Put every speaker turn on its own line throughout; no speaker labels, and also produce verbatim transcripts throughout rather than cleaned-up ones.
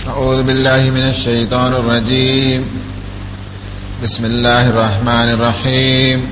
أعوذ بالله من الشيطان الرجيم. بسم الله الرحمن الرحيم.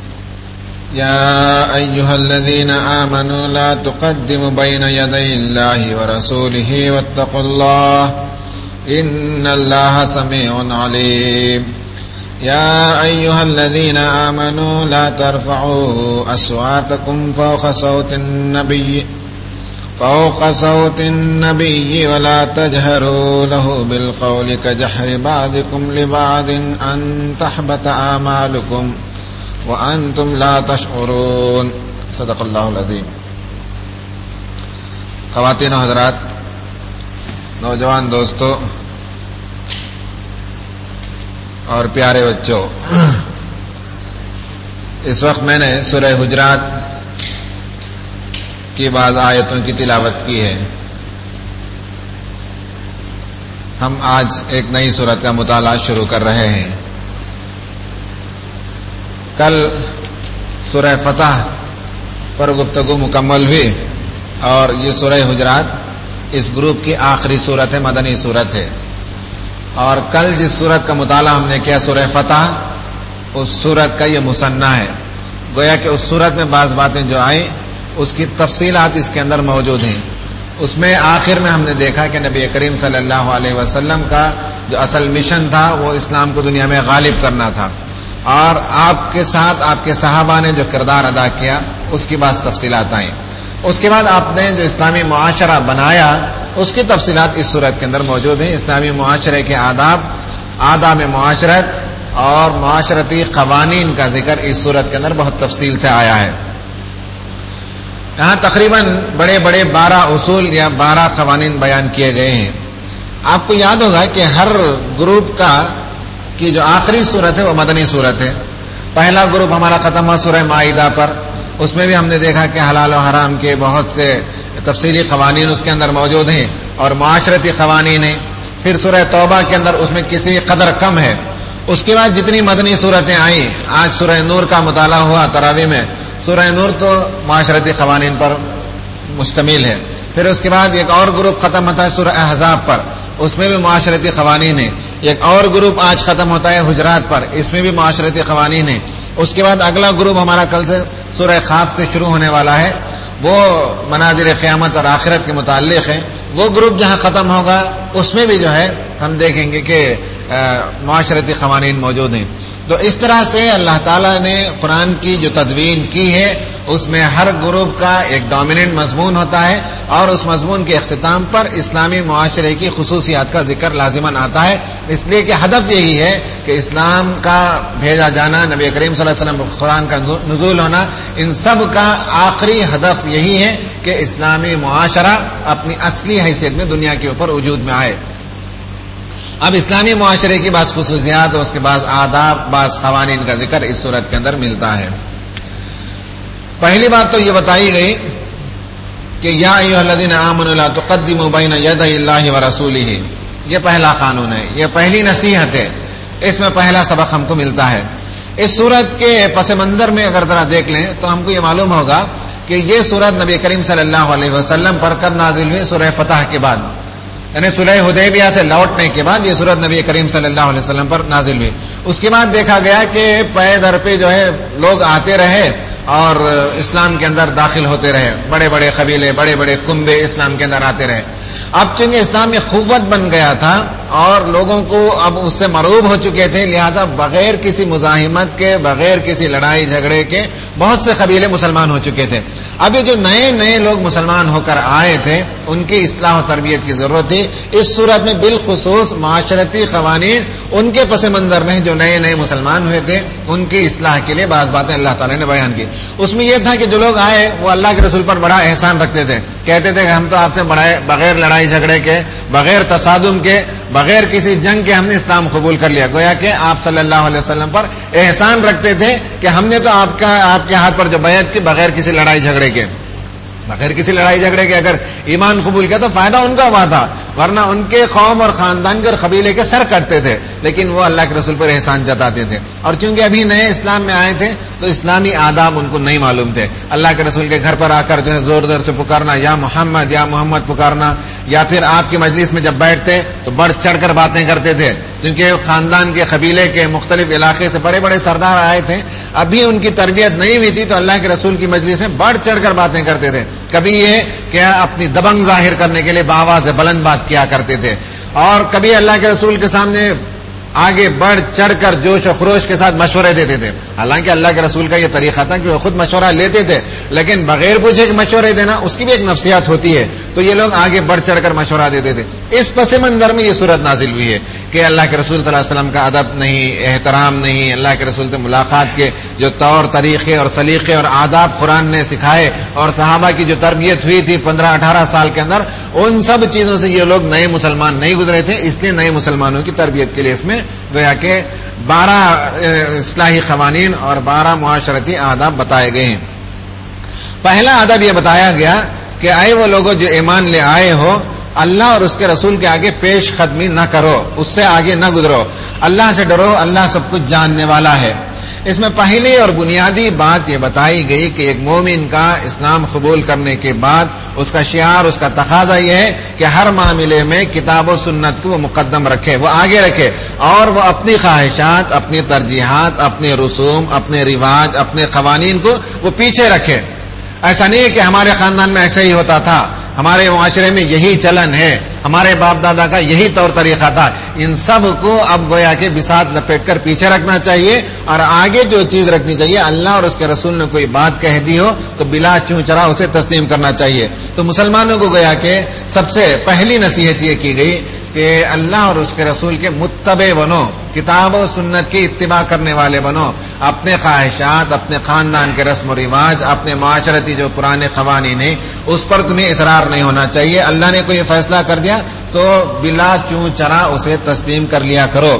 يا أيها الذين آمنوا لا تقدموا بين يدي الله ورسوله واتقوا الله إن الله سميع عليم. يا أيها الذين آمنوا لا ترفعوا أصواتكم فوق صوت النبي فوق صوت النبي ولا تجهروا له بالقول كجهر بعضكم لبعض أن تحبط أعمالكم وأنتم لا تشعرون. صدق اللہ العظیم. خواتین و حضرات، نوجوان دوستو اور پیارے بچوں، اس وقت میں نے سورہ حجرات کی بعض آیتوں کی تلاوت کی ہے. ہم آج ایک نئی سورت کا مطالعہ شروع کر رہے ہیں. کل سورہ فتح پر گفتگو مکمل ہوئی اور یہ سورہ حجرات اس گروپ کی آخری سورت ہے، مدنی سورت ہے. اور کل جس سورت کا مطالعہ ہم نے کیا سورہ فتح، اس سورت کا یہ مثنیٰ ہے. گویا کہ اس سورت میں بعض باتیں جو آئیں اس کی تفصیلات اس کے اندر موجود ہیں. اس میں آخر میں ہم نے دیکھا کہ نبی کریم صلی اللہ علیہ وسلم کا جو اصل مشن تھا وہ اسلام کو دنیا میں غالب کرنا تھا، اور آپ کے ساتھ آپ کے صحابہ نے جو کردار ادا کیا اس کی بعض تفصیلات آئیں. اس کے بعد آپ نے جو اسلامی معاشرہ بنایا اس کی تفصیلات اس صورت کے اندر موجود ہیں. اسلامی معاشرے کے آداب، آداب معاشرت اور معاشرتی قوانین کا ذکر اس صورت کے اندر بہت تفصیل سے آیا ہے. یہاں تقریباً بڑے بڑے بارہ اصول یا بارہ قوانین بیان کیے گئے ہیں. آپ کو یاد ہوگا کہ ہر گروپ کا کی جو آخری صورت ہے وہ مدنی صورت ہے. پہلا گروپ ہمارا ختم ہوا سورہ مائدہ پر. اس میں بھی ہم نے دیکھا کہ حلال و حرام کے بہت سے تفصیلی قوانین اس کے اندر موجود ہیں اور معاشرتی قوانین ہیں. پھر سورہ توبہ کے اندر اس میں کسی قدر کم ہے. اس کے بعد جتنی مدنی صورتیں آئیں، آج سورہ نور کا مطالعہ ہوا تراویح میں. سورہ نور تو معاشرتی قوانین پر مشتمل ہے. پھر اس کے بعد ایک اور گروپ ختم ہوتا ہے سورہ احزاب پر، اس میں بھی معاشرتی قوانین ہیں. ایک اور گروپ آج ختم ہوتا ہے حجرات پر، اس میں بھی معاشرتی قوانین ہیں. اس کے بعد اگلا گروپ ہمارا کل سے سورہ خاف سے شروع ہونے والا ہے، وہ مناظر قیامت اور آخرت کے متعلق ہے. وہ گروپ جہاں ختم ہوگا اس میں بھی جو ہے ہم دیکھیں گے کہ معاشرتی قوانین موجود ہیں. تو اس طرح سے اللہ تعالیٰ نے قرآن کی جو تدوین کی ہے اس میں ہر گروپ کا ایک ڈومیننٹ مضمون ہوتا ہے، اور اس مضمون کے اختتام پر اسلامی معاشرے کی خصوصیات کا ذکر لازماً آتا ہے. اس لیے کہ ہدف یہی ہے کہ اسلام کا بھیجا جانا، نبی کریم صلی اللہ علیہ وسلم قرآن کا نزول ہونا، ان سب کا آخری ہدف یہی ہے کہ اسلامی معاشرہ اپنی اصلی حیثیت میں دنیا کے اوپر وجود میں آئے. اب اسلامی معاشرے کی بعض خصوصیات اور اس کے بعض آداب، بعض قوانین کا ذکر اس صورت کے اندر ملتا ہے. پہلی بات تو یہ بتائی گئی کہ یا ایھا الذین آمنوا لا تقدموا بین یدی اللہ ورسولہ. یہ پہلا قانون ہے، یہ پہلی نصیحت ہے. اس میں پہلا سبق ہم کو ملتا ہے. اس صورت کے پس منظر میں اگر ذرا دیکھ لیں تو ہم کو یہ معلوم ہوگا کہ یہ صورت نبی کریم صلی اللہ علیہ وسلم پر کب نازل ہوئی؟ سورہ فتح کے بعد، یعنی صلح حدیبیہ سے لوٹنے کے بعد یہ صورت نبی کریم صلی اللہ علیہ وسلم پر نازل ہوئی. اس کے بعد دیکھا گیا کہ پے در پہ جو ہے لوگ آتے رہے اور اسلام کے اندر داخل ہوتے رہے. بڑے بڑے قبیلے، بڑے بڑے کنبے اسلام کے اندر آتے رہے. اب چونکہ اسلام میں قوت بن گیا تھا اور لوگوں کو اب اس سے مرعوب ہو چکے تھے، لہذا بغیر کسی مزاحمت کے، بغیر کسی لڑائی جھگڑے کے بہت سے قبیلے مسلمان ہو چکے تھے. اب یہ جو نئے نئے لوگ مسلمان ہو کر آئے تھے ان کی اصلاح و تربیت کی ضرورت تھی. اس صورت میں بالخصوص معاشرتی قوانین ان کے پس منظر میں جو نئے نئے مسلمان ہوئے تھے ان کی اصلاح کے لیے بعض باتیں اللہ تعالیٰ نے بیان کی. اس میں یہ تھا کہ جو لوگ آئے وہ اللہ کے رسول پر بڑا احسان رکھتے تھے، کہتے تھے کہ ہم تو آپ سے بغیر لڑائی جھگڑے کے، بغیر تصادم کے، بغیر کسی جنگ کے ہم نے اسلام قبول کر لیا. گویا کہ آپ صلی اللہ علیہ وسلم پر احسان رکھتے تھے کہ ہم نے تو آپ کا آپ کے ہاتھ پر جو بیعت کی بغیر کسی لڑائی جھگڑے کے، بغیر کسی لڑائی جھگڑے کے اگر ایمان قبول کیا تو فائدہ ان کا ہوا تھا. ورنہ ان کے قوم اور خاندان کے اور قبیلے کے سر کٹتے تھے، لیکن وہ اللہ کے رسول پر احسان جتاتے تھے. اور چونکہ ابھی نئے اسلام میں آئے تھے تو اسلامی آداب ان کو نہیں معلوم تھے. اللہ کے رسول کے گھر پر آ کر جو ہے زور زور سے پکارنا، یا محمد یا محمد پکارنا، یا پھر آپ کی مجلس میں جب بیٹھتے تو بڑھ چڑھ کر باتیں کرتے تھے، کیونکہ خاندان کے قبیلے کے مختلف علاقے سے بڑے بڑے سردار آئے تھے. ابھی ان کی تربیت نہیں ہوئی تھی تو اللہ کے رسول کی مجلس میں بڑھ چڑھ کر باتیں کرتے تھے. کبھی یہ کہ اپنی دبنگ ظاہر کرنے کے لیے بآواز بلند بات کیا کرتے تھے، اور کبھی اللہ کے رسول کے سامنے آگے بڑھ چڑھ کر جوش و خروش کے ساتھ مشورے دیتے تھے. حالانکہ اللہ کے رسول کا یہ طریقہ تھا کہ وہ خود مشورہ لیتے تھے، لیکن بغیر پوچھے کہ مشورے دینا اس کی بھی ایک نفسیات ہوتی ہے، تو یہ لوگ آگے بڑھ چڑھ کر مشورہ دیتے تھے. اس پس منظر میں یہ صورت نازل ہوئی ہے کہ اللہ کے رسول صلی اللہ علیہ وسلم کا ادب نہیں، احترام نہیں، اللہ کے رسول سے ملاقات کے جو طور طریقے اور سلیقے اور آداب قرآن نے سکھائے اور صحابہ کی جو تربیت ہوئی تھی پندرہ اٹھارہ سال کے اندر، ان سب چیزوں سے یہ لوگ نئے مسلمان نہیں گزرے تھے. اس لیے نئے مسلمانوں کی تربیت کے لیے اس میں گویا کہ بارہ اصلاحی قوانین اور بارہ معاشرتی آداب بتائے گئے ہیں. پہلا ادب یہ بتایا گیا کہ اے وہ لوگوں جو ایمان لے آئے ہو، اللہ اور اس کے رسول کے آگے پیش قدمی نہ کرو، اس سے آگے نہ گزرو، اللہ سے ڈرو، اللہ سب کچھ جاننے والا ہے. اس میں پہلی اور بنیادی بات یہ بتائی گئی کہ ایک مومن کا اسلام قبول کرنے کے بعد اس کا شعار، اس کا تقاضا یہ ہے کہ ہر معاملے میں کتاب و سنت کو وہ مقدم رکھے، وہ آگے رکھے، اور وہ اپنی خواہشات، اپنی ترجیحات، اپنے رسوم، اپنے رواج، اپنے قوانین کو وہ پیچھے رکھے. ایسا نہیں ہے کہ ہمارے خاندان میں ایسا ہی ہوتا تھا، ہمارے معاشرے میں یہی چلن ہے، ہمارے باپ دادا کا یہی طور طریقہ تھا. ان سب کو اب گویا کے بساط لپیٹ کر پیچھے رکھنا چاہیے، اور آگے جو چیز رکھنی چاہیے، اللہ اور اس کے رسول نے کوئی بات کہہ دی ہو تو بلا چوں چرا اسے تسلیم کرنا چاہیے. تو مسلمانوں کو گویا کہ سب سے پہلی نصیحت یہ کی گئی کہ اللہ اور اس کے رسول کے متبع بنو، کتاب و سنت کی اتباع کرنے والے بنو. اپنے خواہشات، اپنے خاندان کے رسم و رواج، اپنے معاشرتی جو پرانے قوانین ہیں اس پر تمہیں اصرار نہیں ہونا چاہیے. اللہ نے کوئی فیصلہ کر دیا تو بلا چوں چرا اسے تسلیم کر لیا کرو.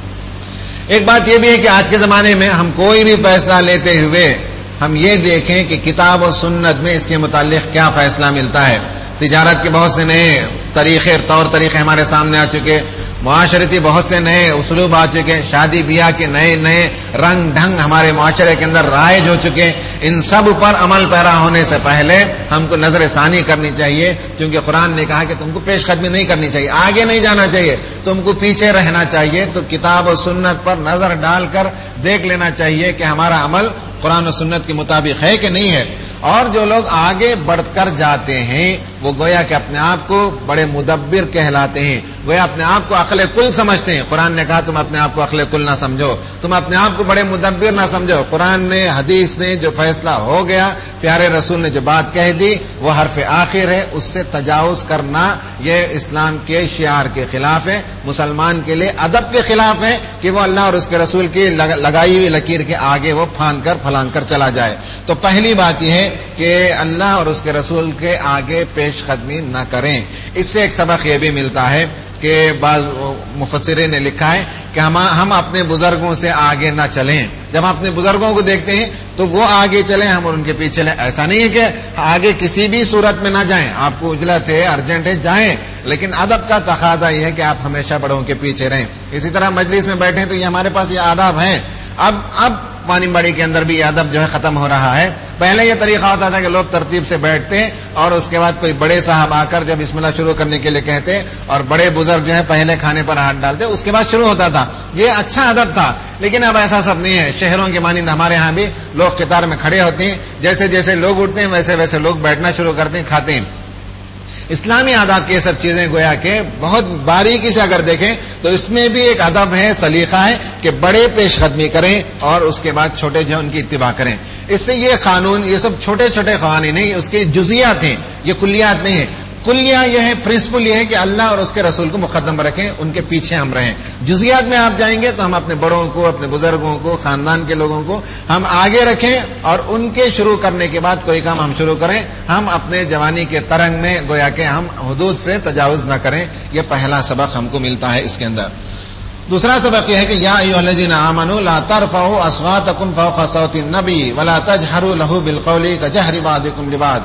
ایک بات یہ بھی ہے کہ آج کے زمانے میں ہم کوئی بھی فیصلہ لیتے ہوئے ہم یہ دیکھیں کہ کتاب و سنت میں اس کے متعلق کیا فیصلہ ملتا ہے. تجارت کے بہت سے نئے طریقے، طور طریقے ہمارے سامنے آ چکے، معاشرتی بہت سے نئے اسلوب آ چکے، شادی بیاہ کے نئے نئے رنگ ڈھنگ ہمارے معاشرے کے اندر رائج ہو چکے. ان سب پر عمل پیرا ہونے سے پہلے ہم کو نظر ثانی کرنی چاہیے، کیونکہ قرآن نے کہا کہ تم کو پیش قدمی نہیں کرنی چاہیے، آگے نہیں جانا چاہیے، تم کو پیچھے رہنا چاہیے. تو کتاب و سنت پر نظر ڈال کر دیکھ لینا چاہیے کہ ہمارا عمل قرآن و سنت کے مطابق ہے کہ نہیں ہے. اور جو لوگ آگے بڑھ کر جاتے ہیں وہ گویا کہ اپنے آپ کو بڑے مدبر کہلاتے ہیں، گویا اپنے آپ کو عقل کل سمجھتے ہیں. قرآن نے کہا تم اپنے آپ کو عقل کل نہ سمجھو، تم اپنے آپ کو بڑے مدبر نہ سمجھو. قرآن نے، حدیث نے جو فیصلہ ہو گیا، پیارے رسول نے جو بات کہہ دی وہ حرف آخر ہے، اس سے تجاوز کرنا یہ اسلام کے شعار کے خلاف ہے، مسلمان کے لیے ادب کے خلاف ہے کہ وہ اللہ اور اس کے رسول کی لگائی ہوئی لکیر کے آگے وہ پھاند کر پھلانگ کر چلا جائے. تو پہلی بات یہ ہے کہ اللہ اور اس کے رسول کے آگے پیش قدمی نہ کریں. اس سے ایک سبق یہ بھی ملتا ہے کہ بعض مفسرین نے لکھا ہے کہ ہم ہم اپنے بزرگوں سے آگے نہ چلیں. جب ہم اپنے بزرگوں کو دیکھتے ہیں تو وہ آگے چلیں، ہم اور ان کے پیچھے چلیں. ایسا نہیں ہے کہ آگے کسی بھی صورت میں نہ جائیں، آپ کو اجلت ہے، ارجنٹ ہے، جائیں، لیکن ادب کا تقاضا یہ ہے کہ آپ ہمیشہ بڑوں کے پیچھے رہیں. اسی طرح مجلس میں بیٹھیں تو یہ ہمارے پاس یہ آداب ہیں. اب اب پانی بڑی کے اندر بھی یہ ادب جو ہے ختم ہو رہا ہے. پہلے یہ طریقہ ہوتا تھا کہ لوگ ترتیب سے بیٹھتے اور اس کے بعد کوئی بڑے صاحب آ کر جب بسم اللہ شروع کرنے کے لیے کہتے اور بڑے بزرگ جو ہے پہلے کھانے پر ہاتھ ڈالتے، اس کے بعد شروع ہوتا تھا. یہ اچھا ادب تھا، لیکن اب ایسا سب نہیں ہے. شہروں کے مانند ہمارے ہاں بھی لوگ قطار میں کھڑے ہوتے ہیں، جیسے جیسے لوگ اٹھتے ہیں ویسے ویسے لوگ بیٹھنا شروع کرتے ہیں، کھاتے ہیں. اسلامی آداب کی یہ سب چیزیں گویا کہ بہت باریکی سے اگر دیکھیں تو اس میں بھی ایک ادب ہے، سلیقہ ہے کہ بڑے پیش قدمی کریں اور اس کے بعد چھوٹے جو ان کی اتباع کریں. اس سے یہ قانون، یہ سب چھوٹے چھوٹے قوانین نہیں، اس کے جزیات ہیں، یہ کلیات نہیں ہیں. کلیہ یہ ہے، پرنسپل یہ ہے کہ اللہ اور اس کے رسول کو مقدم رکھیں، ان کے پیچھے ہم رہیں. جزیات میں آپ جائیں گے تو ہم اپنے بڑوں کو، اپنے بزرگوں کو، خاندان کے لوگوں کو ہم آگے رکھیں اور ان کے شروع کرنے کے بعد کوئی کام ہم شروع کریں. ہم اپنے جوانی کے ترنگ میں گویا کہ ہم حدود سے تجاوز نہ کریں. یہ پہلا سبق ہم کو ملتا ہے اس کے اندر. دوسرا سبق یہ ہے کہ یا ایھا الذین آمنوا لا ترفعوا اصواتکم فوق صوت النبی ولا تجہروا له بالقول کجہر بعضکم لبعض.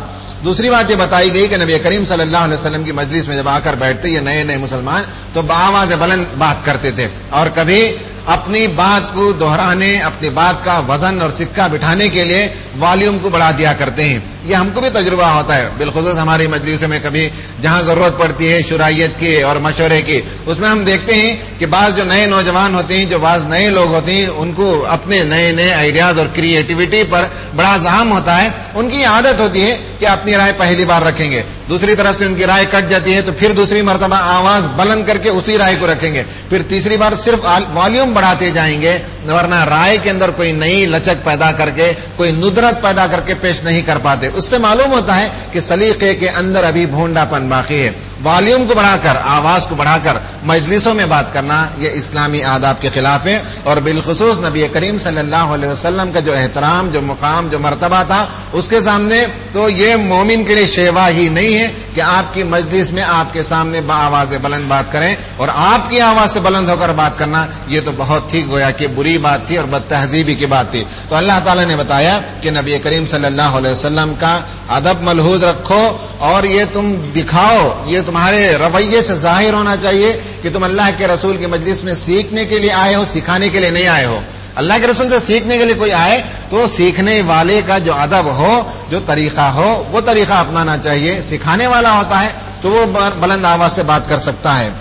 دوسری بات یہ بتائی گئی کہ نبی کریم صلی اللہ علیہ وسلم کی مجلس میں جب آ کر بیٹھتے یہ نئے نئے مسلمان تو بآواز بلند بات کرتے تھے اور کبھی اپنی بات کو دہرانے اپنی بات کا وزن اور سکہ بٹھانے کے لیے والیوم کو بڑھا دیا کرتے ہیں. یہ ہم کو بھی تجربہ ہوتا ہے, بالخصوص ہماری مجلسوں میں کبھی جہاں ضرورت پڑتی ہے شرائیت کی اور مشورے کی, اس میں ہم دیکھتے ہیں کہ بعض جو نئے نوجوان ہوتے ہیں, جو بعض نئے لوگ ہوتے ہیں, ان کو اپنے نئے نئے آئیڈیاز اور کریٹیوٹی پر بڑا زحام ہوتا ہے. ان کی عادت ہوتی ہے کہ اپنی رائے پہلی بار رکھیں گے, دوسری طرف سے ان کی رائے کٹ جاتی ہے تو پھر دوسری مرتبہ آواز بلند کر کے اسی رائے کو رکھیں گے, پھر تیسری بار صرف والیوم بڑھاتے جائیں گے, ورنہ رائے کے اندر کوئی نئی لچک پیدا کر کے کوئی ندرت پیدا کر کے پیش نہیں کر پاتے. اس سے معلوم ہوتا ہے کہ سلیقے کے اندر ابھی بھونڈا پن باقی ہے. والیوم کو بڑھا کر, آواز کو بڑھا کر مجلسوں میں بات کرنا یہ اسلامی آداب کے خلاف ہے, اور بالخصوص نبی کریم صلی اللہ علیہ وسلم کا جو احترام, جو مقام, جو مرتبہ تھا اس کے سامنے تو یہ مومن کے لیے شیوا ہی نہیں ہے کہ آپ کی مجلس میں آپ کے سامنے بآواز بلند بات کریں, اور آپ کی آواز سے بلند ہو کر بات کرنا یہ تو بہت ہی گویا کہ بری بات تھی اور بد تہذیبی کی بات تھی. تو اللہ تعالیٰ نے بتایا کہ نبی کریم صلی اللہ علیہ وسلم کا ادب ملحوظ رکھو, اور یہ تم دکھاؤ, یہ تمہارے رویے سے ظاہر ہونا چاہیے کہ تم اللہ کے رسول کی مجلس میں سیکھنے کے لیے آئے ہو, سکھانے کے لیے نہیں آئے ہو. اللہ کے رسول سے سیکھنے کے لیے کوئی آئے تو سیکھنے والے کا جو ادب ہو, جو طریقہ ہو, وہ طریقہ اپنانا چاہیے. سکھانے والا ہوتا ہے تو وہ بلند آواز سے بات کر سکتا ہے.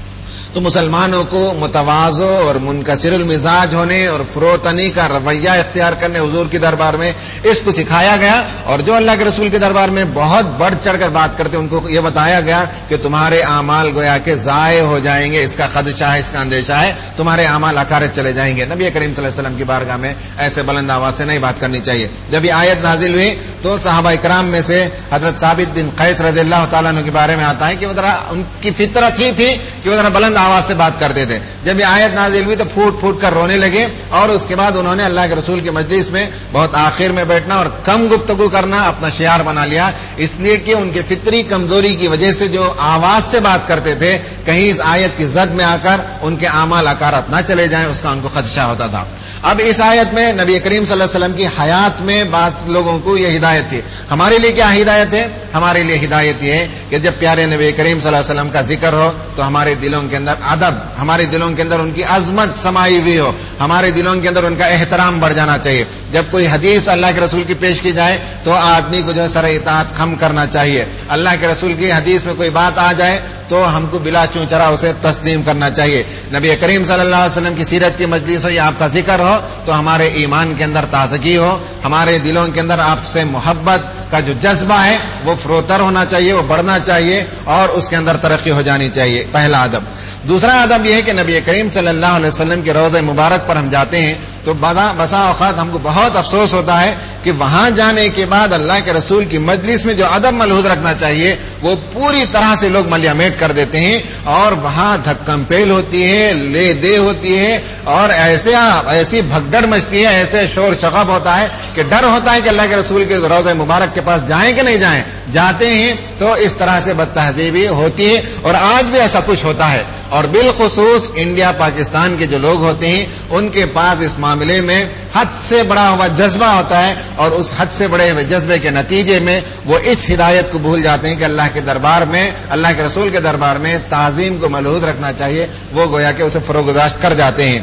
تو مسلمانوں کو متواضع اور منکسر المزاج ہونے اور فروتنی کا رویہ اختیار کرنے حضور کی دربار میں اس کو سکھایا گیا, اور جو اللہ کے رسول کے دربار میں بہت بڑھ چڑھ کر بات کرتے ان کو یہ بتایا گیا کہ تمہارے اعمال گویا کہ ضائع ہو جائیں گے, اس کا خدشہ ہے, اس کا اندیشہ ہے, تمہارے اعمال اکارت چلے جائیں گے. نبی کریم صلی اللہ علیہ وسلم کی بارگاہ میں ایسے بلند آواز سے نہیں بات کرنی چاہیے. جب یہ آیت نازل ہوئی تو صحابہ کرام میں سے حضرت ثابت بن قیس رضی اللہ تعالیٰ عنہ کے بارے میں آتا ہے کہ وہ ذرا ان کی فطرت ہی تھی کہ وہ ذرا بلند آواز سے بات کرتے تھے. جب یہ آیت نازل ہوئی تو پھوٹ پھوٹ کر رونے لگے, اور اس کے بعد انہوں نے اللہ کے رسول کی مجلس میں بہت آخر میں بیٹھنا اور کم گفتگو کرنا اپنا شعار بنا لیا, اس لیے کہ ان کے فطری کمزوری کی وجہ سے جو آواز سے بات کرتے تھے کہیں اس آیت کی زد میں آ کر ان کے اعمال اکارت نہ چلے جائیں, اس کا ان کو خدشہ ہوتا تھا. اب اس آیت میں نبی کریم صلی اللہ علیہ وسلم کی حیات میں بعض لوگوں کو یہ ہدایت تھی. ہمارے لیے کیا ہدایت ہے؟ ہمارے لیے ہدایت یہ ہے کہ جب پیارے نبی کریم صلی اللہ علیہ وسلم کا ذکر ہو تو ہمارے دلوں کے اندر ادب, ہمارے دلوں کے اندر ان کی عظمت سمائی ہوئی ہو, ہمارے دلوں کے اندر ان کا احترام بڑھ جانا چاہیے. جب کوئی حدیث اللہ کے رسول کی پیش کی جائے تو آدمی کو جو ہے سر اطاعت خم کرنا چاہیے. اللہ کے رسول کی حدیث میں کوئی بات آ جائے تو ہم کو بلا چونچرا اسے تسلیم کرنا چاہیے. نبی کریم صلی اللہ علیہ وسلم کی سیرت کی مجلس ہو یا آپ کا ذکر ہو تو ہمارے ایمان کے اندر تازگی ہو, ہمارے دلوں کے اندر آپ سے محبت کا جو جذبہ ہے وہ فروتر ہونا چاہیے, وہ بڑھنا چاہیے, اور اس کے اندر ترقی ہو جانی چاہیے. پہلا ادب. دوسرا ادب یہ ہے کہ نبی کریم صلی اللہ علیہ وسلم کے روضہ مبارک پر ہم جاتے ہیں تو بسا اوقات ہم کو بہت افسوس ہوتا ہے کہ وہاں جانے کے بعد اللہ کے رسول کی مجلس میں جو ادب ملحوظ رکھنا چاہیے وہ پوری طرح سے لوگ ملیامیٹ کر دیتے ہیں, اور وہاں دھکم پیل ہوتی ہے, لے دے ہوتی ہے, اور ایسے ایسی بھگدڑ مچتی ہے, ایسے شور شغب ہوتا ہے کہ ڈر ہوتا ہے کہ اللہ کے رسول کے روضہ مبارک کے پاس جائیں کہ نہیں جائیں. جاتے ہیں تو اس طرح سے بد تہذیبی ہوتی ہے, اور آج بھی ایسا کچھ ہوتا ہے. اور بالخصوص انڈیا پاکستان کے جو لوگ ہوتے ہیں ان کے پاس اس معاملے میں حد سے بڑا ہوا جذبہ ہوتا ہے, اور اس حد سے بڑے ہوئے جذبے کے نتیجے میں وہ اس ہدایت کو بھول جاتے ہیں کہ اللہ کے دربار میں, اللہ کے رسول کے دربار میں تعظیم کو ملحوظ رکھنا چاہیے, وہ گویا کہ اسے فروگزاش کر جاتے ہیں.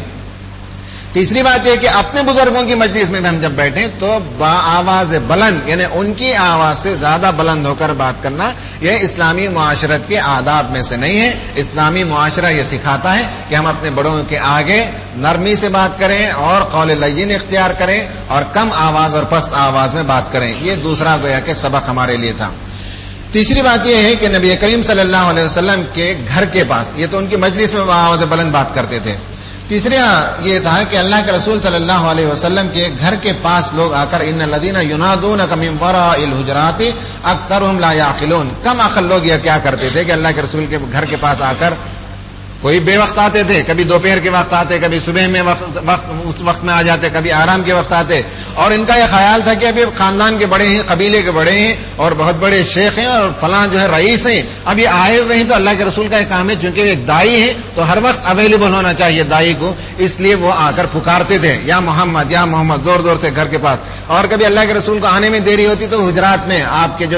تیسری بات یہ کہ اپنے بزرگوں کی مجلس میں ہم جب بیٹھیں تو با آواز بلند, یعنی ان کی آواز سے زیادہ بلند ہو کر بات کرنا یہ اسلامی معاشرت کے آداب میں سے نہیں ہے. اسلامی معاشرہ یہ سکھاتا ہے کہ ہم اپنے بڑوں کے آگے نرمی سے بات کریں اور قول لین اختیار کریں اور کم آواز اور پست آواز میں بات کریں. یہ دوسرا گویا کہ سبق ہمارے لیے تھا. تیسری بات یہ ہے کہ نبی کریم صلی اللہ علیہ وسلم کے گھر کے پاس, یہ تو ان کی مجلس میں آواز بلند بات کرتے تھے. تیسرا یہ تھا کہ اللہ کے رسول صلی اللہ علیہ وسلم کے گھر کے پاس لوگ آ کر ان الذین ینادونک من وراء الحجرات اکثرهم لا یعقلون, کم عقل لوگ یہ کیا کرتے تھے کہ اللہ کے رسول کے گھر کے پاس آ کر کوئی بے وقت آتے تھے, کبھی دوپہر کے وقت آتے, کبھی صبح میں وقت, وقت اس وقت میں آ جاتے, کبھی آرام کے وقت آتے, اور ان کا یہ خیال تھا کہ ابھی خاندان کے بڑے ہیں, قبیلے کے بڑے ہیں, اور بہت بڑے شیخ ہیں, اور فلاں جو ہے رئیس ہیں, اب یہ آئے ہوئے ہیں تو اللہ کے رسول کا ایک کام ہے, چونکہ وہ ایک دائی ہے تو ہر وقت اویلیبل ہونا چاہیے دائی کو, اس لیے وہ آ کر پکارتے تھے یا محمد یا محمد زور زور سے گھر کے پاس. اور کبھی اللہ کے رسول کو آنے میں دیری ہوتی تو حجرات میں آپ کے جو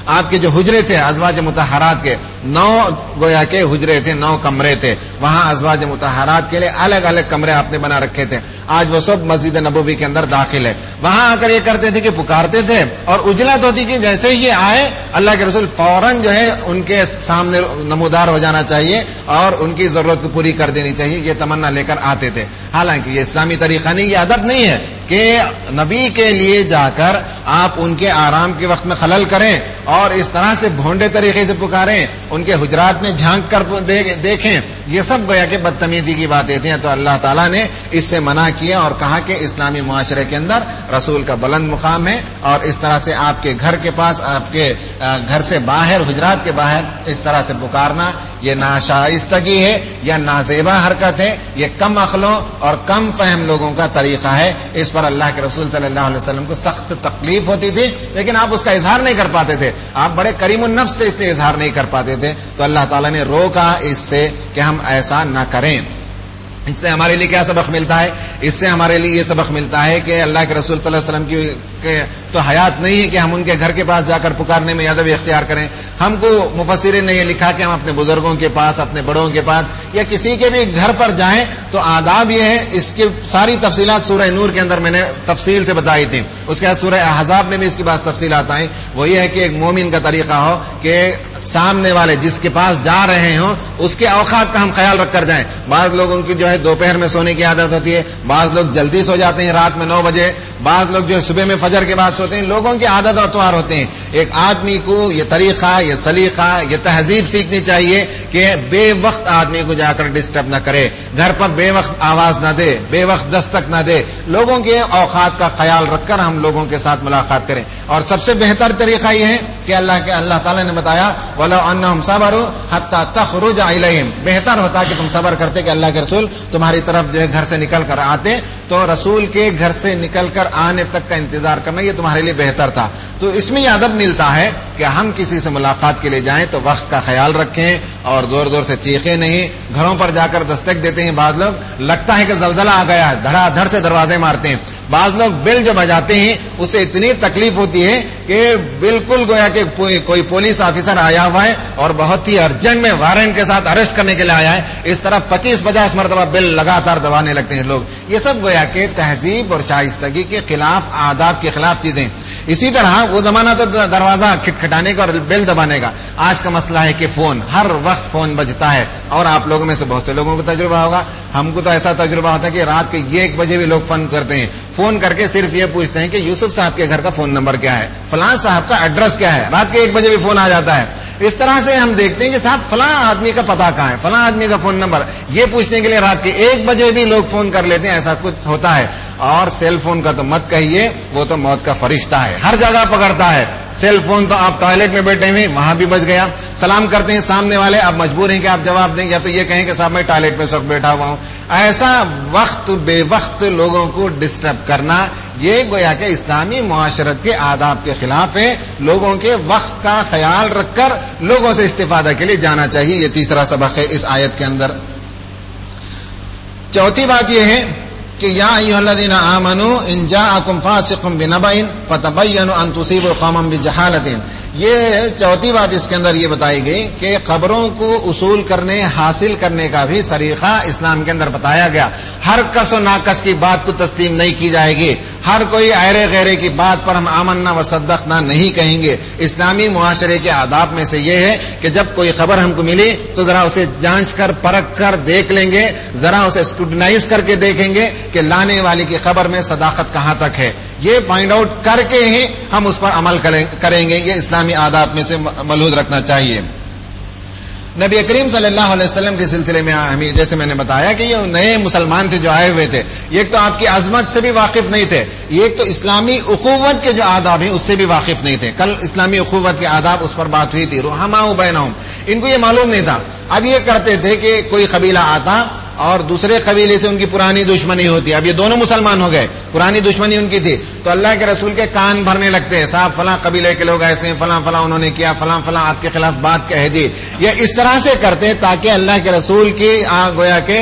آپ کے جو حجرے تھے ازواج مطہرات کے، نو گویا کے حجرے تھے، نو کمرے تھے، وہاں ازواج مطہرات کے لیے الگ الگ کمرے آپ نے بنا رکھے تھے. آج وہ سب مسجد نبوی کے اندر داخل ہے. وہاں آ کر یہ کرتے تھے کہ پکارتے تھے اور اجلت ہوتی کہ جیسے ہی یہ آئے اللہ کے رسول فوراً جو ہے ان کے سامنے نمودار ہو جانا چاہیے اور ان کی ضرورت کو پوری کر دینی چاہیے، یہ تمنا لے کر آتے تھے. حالانکہ یہ اسلامی طریقہ نہیں، یہ ادب نہیں ہے کہ نبی کے لیے جا کر آپ ان کے آرام کے وقت میں خلل کریں اور اس طرح سے بھونڈے طریقے سے پکاریں، ان کے حجرات میں جھانک کر دیکھیں. یہ سب گویا کہ بدتمیزی کی باتیں تھیں. تو اللہ تعالیٰ نے اس سے منع کیا اور کہا کہ اسلامی معاشرے کے اندر رسول کا بلند مقام ہے اور اس طرح سے آپ کے گھر کے پاس، آپ کے گھر سے باہر، حجرات کے باہر اس طرح سے پکارنا یہ ناشائستگی ہے یا نازیبا حرکت ہے. یہ کم عقلوں اور کم فہم لوگوں کا طریقہ ہے. اس پر اللہ کے رسول صلی اللہ علیہ وسلم کو سخت تکلیف ہوتی تھی، لیکن آپ اس کا اظہار نہیں کر پاتے تھے. آپ بڑے کریم النفس تھے، اس سے اظہار نہیں کر پاتے تھے. تو اللہ تعالیٰ نے روکا اس سے کہ ہم ایسا نہ کریں. اس سے ہمارے لیے کیا سبق ملتا ہے؟ اس سے ہمارے لیے یہ سبق ملتا ہے کہ اللہ کے رسول صلی اللہ علیہ وسلم کی کہ تو حیات نہیں ہے کہ ہم ان کے گھر کے پاس جا کر پکارنے میں ادب اختیار کریں. ہم کو مفسرین نے یہ لکھا کہ ہم اپنے بزرگوں کے پاس، اپنے بڑوں کے پاس یا کسی کے بھی گھر پر جائیں تو آداب یہ ہے. اس کی ساری تفصیلات سورہ نور کے اندر میں نے تفصیل سے بتائی تھی. اس کے بعد سورہ احزاب میں بھی اس کی بات تفصیلات آئیں. وہ یہ ہے کہ ایک مومن کا طریقہ ہو کہ سامنے والے جس کے پاس جا رہے ہوں اس کے اوقات کا ہم خیال رکھ کر جائیں. بعض لوگوں کی جو ہے دوپہر میں سونے کی عادت ہوتی ہے، بعض لوگ جلدی سو جاتے ہیں رات میں نو بجے، بعض لوگ جو ہے صبح میں فجر کے بعد سوتے ہیں. لوگوں کی عادت اور اتوار ہوتے ہیں. ایک آدمی کو یہ طریقہ، یہ سلیقہ، یہ تہذیب سیکھنی چاہیے کہ بے وقت آدمی کو جا کر ڈسٹرب نہ کرے، گھر پر بے وقت آواز نہ دے، بے وقت دستک نہ دے. لوگوں کے اوقات کا خیال رکھ کر ہم لوگوں کے ساتھ ملاقات کریں. اور سب سے بہتر طریقہ یہ ہے کہ اللہ کے اللہ تعالیٰ نے بتایا وَلَوْ أَنَّهُمْ صَبَرُوا حَتَّى تَخْرُجَ إِلَيْهِمْ. بہتر ہوتا کہ تم صبر کرتے کہ اللہ کے رسول تمہاری طرف جو ہے گھر سے نکل کر آتے، تو رسول کے گھر سے نکل کر آنے تک کا انتظار کرنا یہ تمہارے لیے بہتر تھا. تو اس میں یہ ادب ملتا ہے کہ ہم کسی سے ملاقات کے لیے جائیں تو وقت کا خیال رکھیں اور زور زور سے چیخیں نہیں. گھروں پر جا کر دستک دیتے ہیں بعض لوگ، لگتا ہے کہ زلزلہ آ گیا ہے، دھڑا دھڑ سے دروازے مارتے ہیں. بعض لوگ بل جو بجاتے ہیں اس سے اتنی تکلیف ہوتی ہے کہ بالکل گویا کہ کوئی پولیس آفیسر آیا ہوا ہے اور بہت ہی ارجنٹ میں وارنٹ کے ساتھ اریسٹ کرنے کے لیے آیا ہے، اس طرح پچیس پچاس مرتبہ بل لگاتار دبانے لگتے ہیں لوگ. یہ سب گویا کہ تہذیب اور شائستگی کے خلاف، آداب کے خلاف چیزیں. اسی طرح وہ زمانہ تو دروازہ کھٹکھٹانے کا اور بل دبانے کا. آج کا مسئلہ ہے کہ فون، ہر وقت فون بجتا ہے. اور آپ لوگوں میں سے بہت سے لوگوں کو تجربہ ہوگا، ہم کو تو ایسا تجربہ ہوتا ہے کہ رات کے ایک بجے بھی لوگ فون کرتے ہیں. فون کر کے صرف یہ پوچھتے ہیں کہ یوسف صاحب کے گھر کا فون نمبر کیا ہے، فلاں صاحب کا ایڈریس کیا ہے. رات کے ایک بجے بھی فون آ جاتا ہے. اس طرح سے ہم دیکھتے ہیں کہ صاحب فلاں آدمی کا پتہ کہاں ہے، فلاں آدمی کا فون نمبر، یہ پوچھنے کے لیے رات کے ایک بجے بھی لوگ فون کر لیتے ہیں. ایسا کچھ ہوتا ہے. اور سیل فون کا تو مت کہیے، وہ تو موت کا فرشتہ ہے، ہر جگہ پکڑتا ہے. سیل فون تو آپ ٹوائلٹ میں بیٹھے ہوئے وہاں بھی بج گیا. سلام کرتے ہیں سامنے والے، آپ مجبور ہیں کہ آپ جواب دیں، یا تو یہ کہیں کہ صاحب میں ٹوائلٹ میں اس وقت بیٹھا ہوا ہوں. ایسا وقت بے وقت لوگوں کو ڈسٹرب کرنا یہ گویا کہ اسلامی معاشرت کے آداب کے خلاف ہے. لوگوں کے وقت کا خیال رکھ کر لوگوں سے استفادہ کے لیے جانا چاہیے. یہ تیسرا سبق ہے اس آیت کے اندر. چوتھی بات یہ ہے کہ یا ایھا الذین آمنوا ان جاءکم فاسق بنبأ فتبینوا ان تصیبوا قوما بجہالۃ. یہ چوتھی بات اس کے اندر یہ بتائی گئی کہ خبروں کو اصول کرنے، حاصل کرنے کا بھی طریقہ اسلام کے اندر بتایا گیا. ہر کس و ناکس کی بات کو تسلیم نہیں کی جائے گی. ہر کوئی ایرے غیرے کی بات پر ہم آمنا و صدقنا نہیں کہیں گے. اسلامی معاشرے کے آداب میں سے یہ ہے کہ جب کوئی خبر ہم کو ملی تو ذرا اسے جانچ کر پرکھ کر دیکھ لیں گے، ذرا اسے اسکروٹنائز کر کے دیکھیں گے کہ لانے والی کی خبر میں صداقت کہاں تک ہے. یہ فائنڈ آؤٹ کر کے ہی ہم اس پر عمل کریں گے. یہ اسلامی آداب میں سے ملحوظ رکھنا چاہیے. نبی کریم صلی اللہ علیہ وسلم کے سلسلے میں ہمیں جیسے میں نے بتایا کہ یہ نئے مسلمان تھے جو آئے ہوئے تھے. ایک تو آپ کی عظمت سے بھی واقف نہیں تھے، ایک تو اسلامی اخوت کے جو آداب ہیں اس سے بھی واقف نہیں تھے. کل اسلامی اخوت کے آداب اس پر بات ہوئی تھی. رحماء بینہم، ان کو یہ معلوم نہیں تھا. اب یہ کرتے تھے کہ کوئی قبیلہ آتا اور دوسرے قبیلے سے ان کی پرانی دشمنی ہوتی. اب یہ دونوں مسلمان ہو گئے پرانی دشمنی ان کی تھی، تو اللہ کے رسول کے کان بھرنے لگتے ہیں، صاحب فلاں قبیلے کے لوگ ایسے ہیں، فلاں فلاں انہوں نے کیا، فلاں فلاں آپ کے خلاف بات کہہ دی. یہ اس طرح سے کرتے تاکہ اللہ کے رسول کی گویا کہ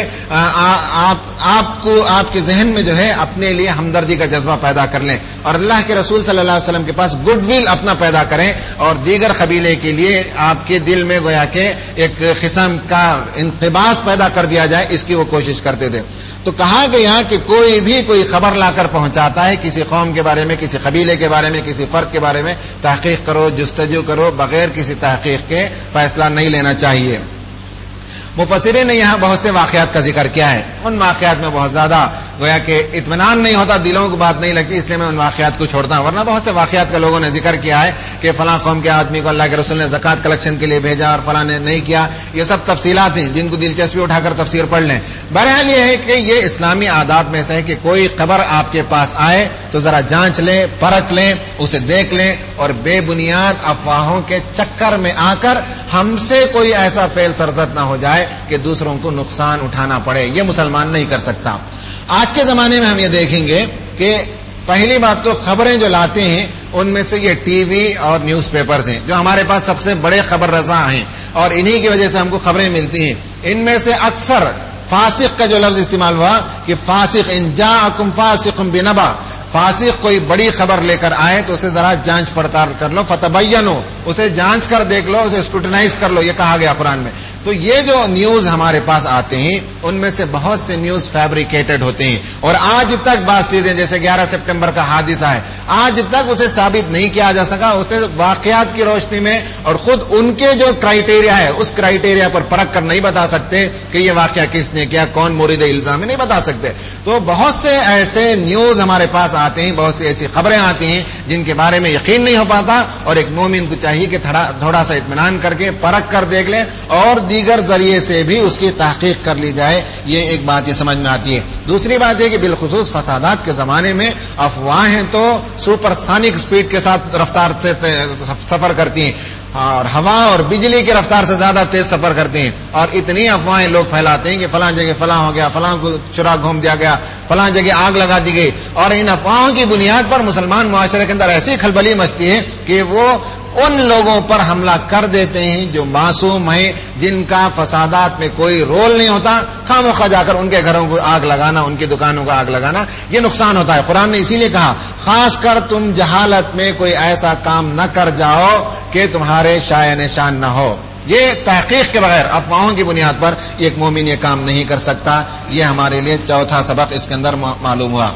آپ آپ کو آپ کے ذہن میں جو ہے اپنے لیے ہمدردی کا جذبہ پیدا کر لیں، اور اللہ کے رسول صلی اللہ علیہ وسلم کے پاس گڈ ول اپنا پیدا کریں، اور دیگر قبیلے کے لیے آپ کے دل میں گویا کہ ایک قسم کا انقباض پیدا کر دیا جائے، اس کی وہ کوشش کرتے تھے. تو کہا گیا کہ کوئی بھی کوئی خبر لا کر پہنچاتا ہے کسی قوم کے بارے میں، کسی قبیلے کے بارے میں، کسی فرد کے بارے میں، تحقیق کرو، جستجو کرو، بغیر کسی تحقیق کے فیصلہ نہیں لینا چاہیے. مفسرین نے یہاں بہت سے واقعات کا ذکر کیا ہے، ان واقعات میں بہت زیادہ گویا کہ اطمینان نہیں ہوتا، دلوں کو بات نہیں لگتی، اس لیے میں ان واقعات کو چھوڑتا ہوں. ورنہ بہت سے واقعات کا لوگوں نے ذکر کیا ہے کہ فلاں قوم کے آدمی کو اللہ کے رسول نے زکوٰۃ کلیکشن کے لیے بھیجا اور فلاں نے نہیں کیا. یہ سب تفصیلات ہیں، جن کو دلچسپی اٹھا کر تفسیر پڑھ لیں. بہرحال یہ ہے کہ یہ اسلامی آداب میں سے ہے کہ کوئی خبر آپ کے پاس آئے تو ذرا جانچ لیں، پرکھ لیں، اسے دیکھ لیں، اور بے بنیاد افواہوں کے چکر میں آ کر ہم سے کوئی ایسا فعل سرزد نہ ہو جائے کہ دوسروں کو نقصان اٹھانا پڑے. یہ مسلمان نہیں کر سکتا. آج کے زمانے میں ہم یہ دیکھیں گے کہ پہلی بات تو خبریں جو لاتے ہیں ان میں سے یہ ٹی وی اور نیوز پیپرز ہیں جو ہمارے پاس سب سے بڑے خبر رساں ہیں، اور انہی کی وجہ سے ہم کو خبریں ملتی ہیں. ان میں سے اکثر فاسق کا جو لفظ استعمال ہوا کہ فاسق ان جاءکم فاسق بنبأ، فاسق کوئی بڑی خبر لے کر آئے تو اسے ذرا جانچ پڑتال کر لو، فتبینوا، اسے جانچ کر دیکھ لو، اسے اسکروٹنائز کر لو، یہ کہا گیا قرآن میں. تو یہ جو نیوز ہمارے پاس آتے ہیں ان میں سے بہت سے نیوز فیبریکیٹڈ ہوتے ہیں، اور آج تک بعض چیزیں جیسے گیارہ سپٹمبر کا حادثہ ہے، آج تک اسے ثابت نہیں کیا جا سکا. اسے واقعات کی روشنی میں اور خود ان کے جو کرائیٹیریا ہے اس کرائیٹیریا پر پرکھ کر نہیں بتا سکتے کہ یہ واقعہ کس نے کیا، کون مورد الزام ہے، نہیں بتا سکتے. تو بہت سے ایسے نیوز ہمارے پاس آتے ہیں، بہت سی ایسی خبریں آتی ہیں جن کے بارے میں یقین نہیں ہو پاتا، اور ایک مومن کو چاہیے کہ تھوڑا سا اطمینان کر کے پرکھ کر دیکھ لیں اور دیگر ذریعے سے بھی اس کی تحقیق کر لی جائے. یہ ایک بات یہ سمجھ میں آتی ہے. دوسری بات یہ کہ بالخصوص فسادات کے زمانے میں افواہیں تو سپر سانک سپیڈ کے ساتھ رفتار سے سفر کرتی ہیں، اور ہوا اور بجلی کی رفتار سے زیادہ تیز سفر کرتے ہیں، اور اتنی افواہیں لوگ پھیلاتے ہیں کہ فلاں جگہ فلاں ہو گیا، فلاں کو چرا گھوم دیا گیا، فلاں جگہ آگ لگا دی گئی. اور ان افواہوں کی بنیاد پر مسلمان معاشرے کے اندر ایسی کھلبلی مچتی ہے کہ وہ ان لوگوں پر حملہ کر دیتے ہیں جو معصوم ہیں، جن کا فسادات میں کوئی رول نہیں ہوتا. خامخواہ جا کر ان کے گھروں کو آگ لگانا، ان کی دکانوں کو آگ لگانا، یہ نقصان ہوتا ہے. قرآن نے اسی لیے کہا خاص کر تم جہالت میں کوئی ایسا کام نہ کر جاؤ کہ تمہارے شایع نشان نہ ہو. یہ تحقیق کے بغیر افواہوں کی بنیاد پر ایک مومن یہ کام نہیں کر سکتا. یہ ہمارے لیے چوتھا سبق اس کے اندر معلوم ہوا.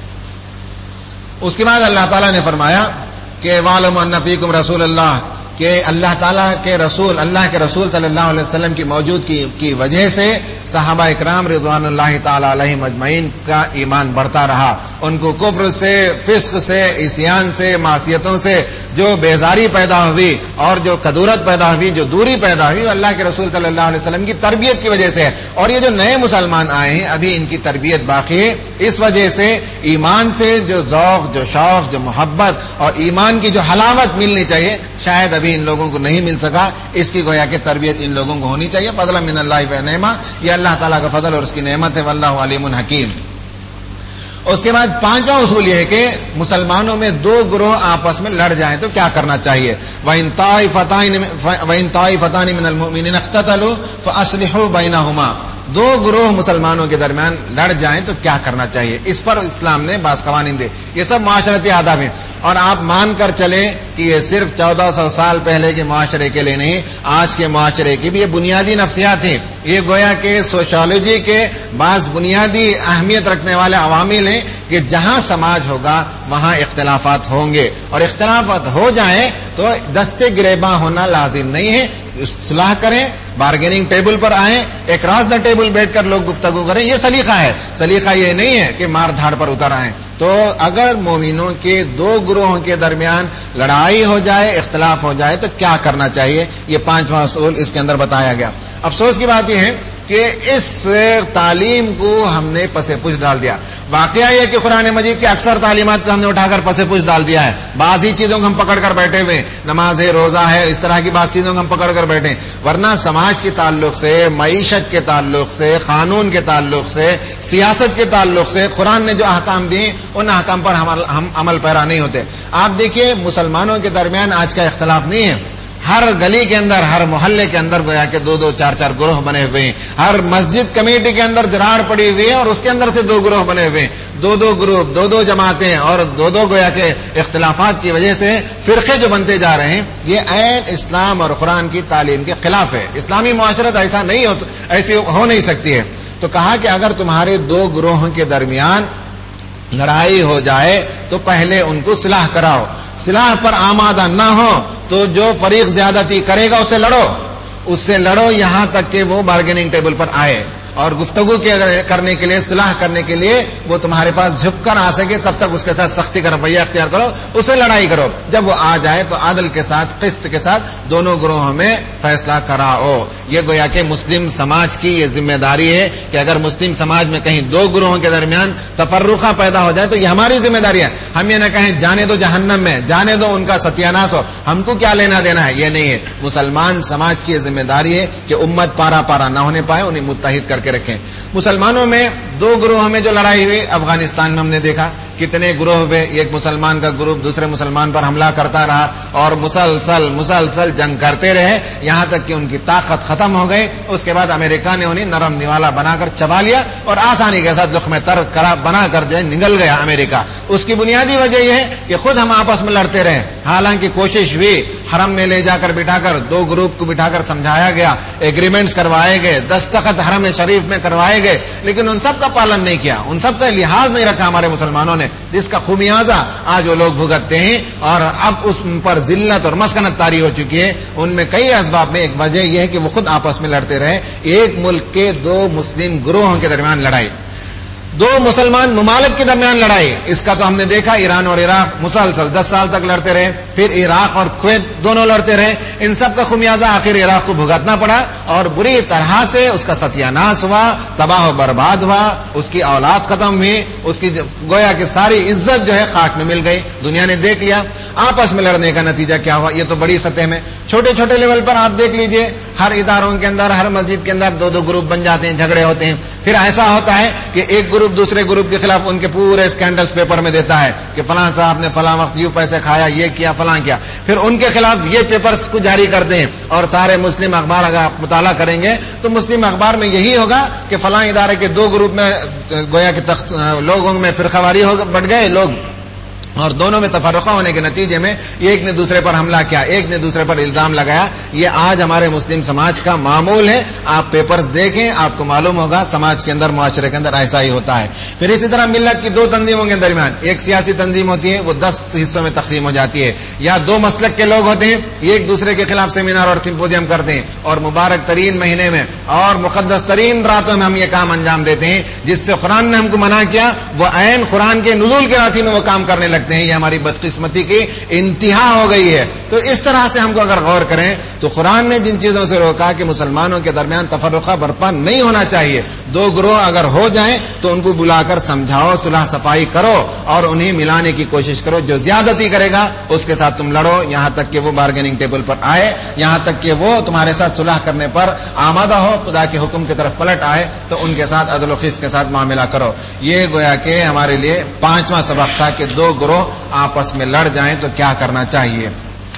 اس کے بعد اللہ تعالیٰ نے فرمایا کہ وَعْلَمُوا أَنَّ فِيكُمْ رَسُولَ اللَّهِ، کہ اللہ تعالیٰ کے رسول اللہ کے رسول صلی اللہ علیہ وسلم کی موجودگی کی وجہ سے صحابہ اکرام رضوان اللہ تعالی علیہم اجمعین کا ایمان بڑھتا رہا. ان کو کفر سے، فسق سے، عصیان سے، معصیتوں سے جو بیزاری پیدا ہوئی اور جو کدورت پیدا ہوئی، جو دوری پیدا ہوئی، اللہ کے رسول صلی اللہ علیہ وسلم کی تربیت کی وجہ سے. اور یہ جو نئے مسلمان آئے ہیں ابھی ان کی تربیت باقی ہے. اس وجہ سے ایمان سے جو ذوق، جو شوق، جو محبت اور ایمان کی جو حلاوت ملنی چاہیے شاید ابھی ان لوگوں کو نہیں مل سکا. اس کی گویا کہ تربیت ان لوگوں کو ہونی چاہیے. فضلا من اللہ و نعمہ، یہ اللہ تعالیٰ کا فضل اور اس کی نعمت ہے. واللہ علیم حکیم. اس کے بعد پانچواں اصول یہ ہے کہ مسلمانوں میں دو گروہ آپس میں لڑ جائیں تو کیا کرنا چاہیے. وَإِن طَائِفَتَانِ وَإِن طَائِفَتَانِ مِنَ الْمُؤْمِنِينَ اقْتَتَلُوا فَأَصْلِحُوا بَيْنَهُمَا، دو گروہ مسلمانوں کے درمیان لڑ جائیں تو کیا کرنا چاہیے. اس پر اسلام نے بعض قوانین دے. یہ سب معاشرتی آداب ہیں، اور آپ مان کر چلیں کہ یہ صرف چودہ سو سال پہلے کے معاشرے کے لیے نہیں، آج کے معاشرے کی بھی یہ بنیادی نفسیات ہیں. یہ گویا کہ سوشالوجی کے بعض بنیادی اہمیت رکھنے والے عوامل ہیں کہ جہاں سماج ہوگا وہاں اختلافات ہوں گے، اور اختلافات ہو جائیں تو دستے گریباں ہونا لازم نہیں ہے. اصلاح کریں، بارگیننگ ٹیبل پر آئیں، ایک راز دا ٹیبل بیٹھ کر لوگ گفتگو کریں. یہ سلیقہ ہے. سلیقہ یہ نہیں ہے کہ مار دھاڑ پر اتر آئیں. تو اگر مومنوں کے دو گروہوں کے درمیان لڑائی ہو جائے، اختلاف ہو جائے تو کیا کرنا چاہیے، یہ پانچواں اصول اس کے اندر بتایا گیا. افسوس کی بات یہ ہے کہ اس تعلیم کو ہم نے پس پش ڈال دیا. واقعہ یہ کہ قرآن مجید کے اکثر تعلیمات کو ہم نے اٹھا کر پس پش ڈال دیا ہے. بعض ہی چیزوں کو ہم پکڑ کر بیٹھے ہوئے, نماز ہے, روزہ ہے, اس طرح کی بعض چیزوں کو ہم پکڑ کر بیٹھے, ورنہ سماج کے تعلق سے, معیشت کے تعلق سے, قانون کے تعلق سے, سیاست کے تعلق سے قرآن نے جو احکام دیے ان احکام پر ہم عمل پیرا نہیں ہوتے. آپ دیکھیے مسلمانوں کے درمیان آج کا اختلاف نہیں ہے. ہر گلی کے اندر, ہر محلے کے اندر گویا کہ دو دو چار چار گروہ بنے ہوئے ہیں. ہر مسجد کمیٹی کے اندر دراڑ پڑی ہوئی ہے اور اس کے اندر سے دو گروہ بنے ہوئے ہیں, دو دو گروپ, دو دو جماعتیں, اور دو دو گویا کہ اختلافات کی وجہ سے فرقے جو بنتے جا رہے ہیں. یہ عین اسلام اور قرآن کی تعلیم کے خلاف ہے. اسلامی معاشرت ایسا نہیں ہو, ایسی ہو نہیں سکتی ہے. تو کہا کہ اگر تمہارے دو گروہوں کے درمیان لڑائی ہو جائے تو پہلے ان کو صلح کراؤ. صلح پر آمادہ نہ ہو تو جو فریق زیادتی کرے گا اسے لڑو, اس سے لڑو یہاں تک کہ وہ بارگیننگ ٹیبل پر آئے, اور گفتگو کے کرنے کے لیے, صلح کرنے کے لیے وہ تمہارے پاس جھک کر آ سکے تب تک اس کے ساتھ سختی کا رویہ اختیار کرو, اسے لڑائی کرو. جب وہ آ جائے تو عدل کے ساتھ, قسط کے ساتھ دونوں گروہوں میں فیصلہ کراؤ. یہ گویا کہ مسلم سماج کی یہ ذمہ داری ہے کہ اگر مسلم سماج میں کہیں دو گروہوں کے درمیان تفرقہ پیدا ہو جائے تو یہ ہماری ذمہ داری ہے. ہم یہ نہ کہیں جانے دو جہنم میں, جانے دو ان کا ستیاناش ہو, ہم کو کیا لینا دینا ہے, یہ نہیں ہے. مسلمان سماج کی یہ ذمہ داری ہے کہ امت پارا پارا نہ ہونے پائے, انہیں متحد کر کے رکھیں. مسلمانوں میں دو گروہوں میں جو لڑائی ہوئی, افغانستان میں ہم نے دیکھا کتنے گروہ ہوئے. ایک مسلمان کا گروپ دوسرے مسلمان پر حملہ کرتا رہا اور مسلسل مسلسل جنگ کرتے رہے یہاں تک کہ ان کی طاقت ختم ہو گئی. اس کے بعد امریکہ نے انہیں نرم نوالا بنا کر چبا لیا اور آسانی کے ساتھ لقمہ تر بنا کر جو ہے نگل گیا امریکہ. اس کی بنیادی وجہ یہ ہے کہ خود ہم آپس میں لڑتے رہے. حالانکہ کوشش ہوئی, حرم میں لے جا کر بٹھا کر دو گروپ کو بٹھا کر سمجھایا گیا, ایگریمنٹس کروائے گئے, دستخط حرم شریف میں کروائے گئے, لیکن ان سب کا پالن نہیں کیا, ان سب کا لحاظ نہیں رکھا ہمارے مسلمانوں نے, جس کا خمیازہ آج وہ لوگ بھگتتے ہیں. اور اب اس پر ذلت اور مسکنت طاری ہو چکی ہے. ان میں کئی اسباب میں ایک وجہ یہ ہے کہ وہ خود آپس میں لڑتے رہے. ایک ملک کے دو مسلم گروہوں کے درمیان لڑائی, دو مسلمان ممالک کے درمیان لڑائی, اس کا تو ہم نے دیکھا. ایران اور عراق مسلسل دس سال تک لڑتے رہے, پھر عراق اور کویت دونوں لڑتے رہے. ان سب کا خمیازہ آخر عراق کو بھگتنا پڑا اور بری طرح سے اس کا ستیاناش ہوا, تباہ و برباد ہوا, اس کی اولاد ختم ہوئی, اس کی گویا کہ ساری عزت جو ہے خاک میں مل گئی. دنیا نے دیکھ لیا. آپس میں لڑنے کا نتیجہ کیا ہوا, یہ تو بڑی سطح میں. چھوٹے چھوٹے لیول پر آپ دیکھ لیجئے, ہر اداروں کے اندر, ہر مسجد کے اندر دو دو گروپ بن جاتے ہیں, جھگڑے ہوتے ہیں. پھر ایسا ہوتا ہے کہ ایک گروپ دوسرے گروپ کے خلاف ان کے پورے اسکینڈلز پیپر میں دیتا ہے کہ فلاں صاحب نے فلاں وقت یوں پیسے کھایا, یہ کیا, فلاں کیا. پھر ان کے خلاف یہ پیپرز کو جاری کرتے ہیں اور سارے مسلم اخبار اگر آپ مطالعہ کریں گے تو مسلم اخبار میں یہی ہوگا کہ فلاں ادارے کے دو گروپ میں گویا کہ لوگوں میں فرقہ واری ہو بڑھ گئے لوگ, اور دونوں میں تفرقہ ہونے کے نتیجے میں ایک نے دوسرے پر حملہ کیا, ایک نے دوسرے پر الزام لگایا. یہ آج ہمارے مسلم سماج کا معمول ہے. آپ پیپرز دیکھیں, آپ کو معلوم ہوگا سماج کے اندر, معاشرے کے اندر ایسا ہی ہوتا ہے. پھر اسی طرح ملت کی دو تنظیموں کے درمیان, ایک سیاسی تنظیم ہوتی ہے, وہ دس حصوں میں تقسیم ہو جاتی ہے, یا دو مسلک کے لوگ ہوتے ہیں, ایک دوسرے کے خلاف سیمینار اور سمپوزیم کرتے ہیں, اور مبارک ترین مہینے میں اور مقدس ترین راتوں میں ہم یہ کام انجام دیتے ہیں جس سے قرآن نے ہم کو منع کیا. وہ عین قرآن کے نزول کے راتی میں وہ کام کرنے لگتے ہیں. یہ ہماری بدقسمتی کی انتہا ہو گئی ہے. تو اس طرح سے ہم کو اگر غور کریں تو قرآن نے جن چیزوں سے روکا کہ مسلمانوں کے درمیان تفرقہ برپا نہیں ہونا چاہیے, دو گروہ اگر ہو جائیں تو ان کو بلا کر سمجھاؤ, صلح صفائی کرو اور انہیں ملانے کی کوشش کرو. جو زیادتی کرے گا اس کے ساتھ تم لڑو یہاں تک کہ وہ بارگیننگ ٹیبل پر آئے, یہاں تک کہ وہ تمہارے ساتھ صلح کرنے پر آمادہ ہو, خدا کے حکم کی طرف پلٹ آئے تو ان کے ساتھ عدل و قسط کے ساتھ معاملہ کرو. یہ گویا کہ ہمارے لیے پانچواں سبق تھا کہ دو گروہ آپس میں لڑ جائیں تو کیا کرنا چاہیے.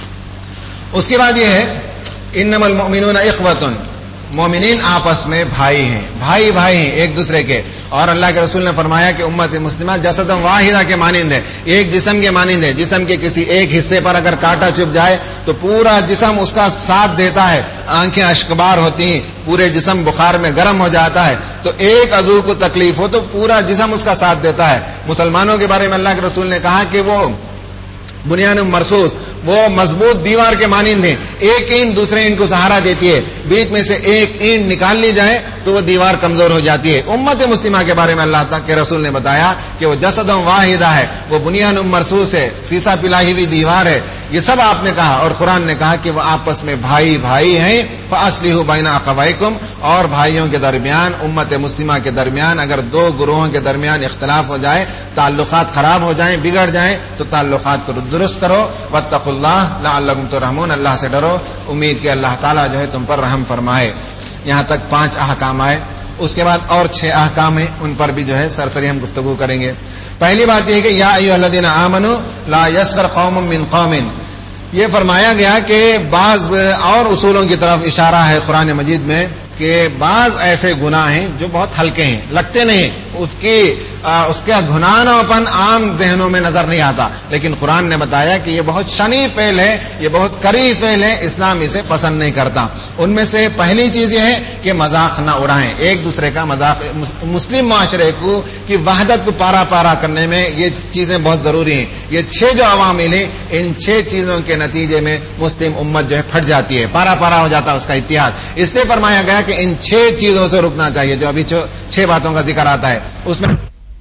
اس کے بعد یہ ہے انما المؤمنون اخوۃ, مومنین آپس میں بھائی ہیں, بھائی بھائی ہیں ایک دوسرے کے. اور اللہ کے رسول نے فرمایا کہ امت مسلمہ جسد واحدہ کے مانند ہے, ایک جسم کے مانند ہے. جسم کے کسی ایک حصے پر اگر کانٹا چبھ جائے تو پورا جسم اس کا ساتھ دیتا ہے, آنکھیں اشکبار ہوتی ہیں, پورے جسم بخار میں گرم ہو جاتا ہے. تو ایک عضو کو تکلیف ہو تو پورا جسم اس کا ساتھ دیتا ہے. مسلمانوں کے بارے میں اللہ کے رسول نے کہا کہ وہ بنیان مرصوص, وہ مضبوط دیوار کے مانند ہیں, ایک اینٹ دوسرے اینٹ کو سہارا دیتی ہے, بیچ میں سے ایک اینٹ نکال لی جائے تو وہ دیوار کمزور ہو جاتی ہے. امت مسلمہ کے بارے میں اللہ تعالیٰ کے رسول نے بتایا کہ وہ جسد واحدہ ہے, وہ بنیان مرصوص ہے, سیسا پلائی ہوئی دیوار ہے. یہ سب آپ نے کہا، اور قرآن نے کہا کہ وہ آپس میں بھائی بھائی ہیں، فَأَصْلِحُوا بَيْنَ أَخَوَيْكُمْ، اور بھائیوں کے درمیان، امت مسلمہ کے درمیان اگر دو گروہوں کے درمیان اختلاف ہو جائے، تعلقات خراب ہو جائیں، بگڑ جائیں، تو تعلقات کو درست کرو. وَاتَّقُوا اللَّهَ لَعَلَّكُمْ تُرْحَمُونَ، اللہ سے ڈرو، امید کہ اللہ تعالیٰ جو ہے تم پر رحم فرمائے. یہاں تک پانچ احکام آئے. اس کے بعد اور چھ احکام ہیں، ان پر بھی جو ہے سرسری ہم گفتگو کریں گے. پہلی بات یہ ہے کہ یا ایھا الذین آمنوا لا یسخر قوم من قوم، یہ فرمایا گیا کہ بعض اور اصولوں کی طرف اشارہ ہے قرآن مجید میں کہ بعض ایسے گناہ ہیں جو بہت ہلکے ہیں، لگتے نہیں، اس کی اس کا گھناناپن عام ذہنوں میں نظر نہیں آتا، لیکن قرآن نے بتایا کہ یہ بہت شنی فعل ہے، یہ بہت کری فعل ہے، اسلام اسے پسند نہیں کرتا. ان میں سے پہلی چیز یہ ہے کہ مذاق نہ اڑائیں، ایک دوسرے کا مذاق. مسلم معاشرے کو کی وحدت کو پارا پارا کرنے میں یہ چیزیں بہت ضروری ہیں. یہ چھ جو عوامل ہیں، ان چھ چیزوں کے نتیجے میں مسلم امت جو ہے پھٹ جاتی ہے، پارا پارا ہو جاتا ہے اس کا اتحاد. اس لیے فرمایا گیا کہ ان چھ چیزوں سے رکنا چاہیے. جو ابھی چھ باتوں کا ذکر آتا ہے اس میں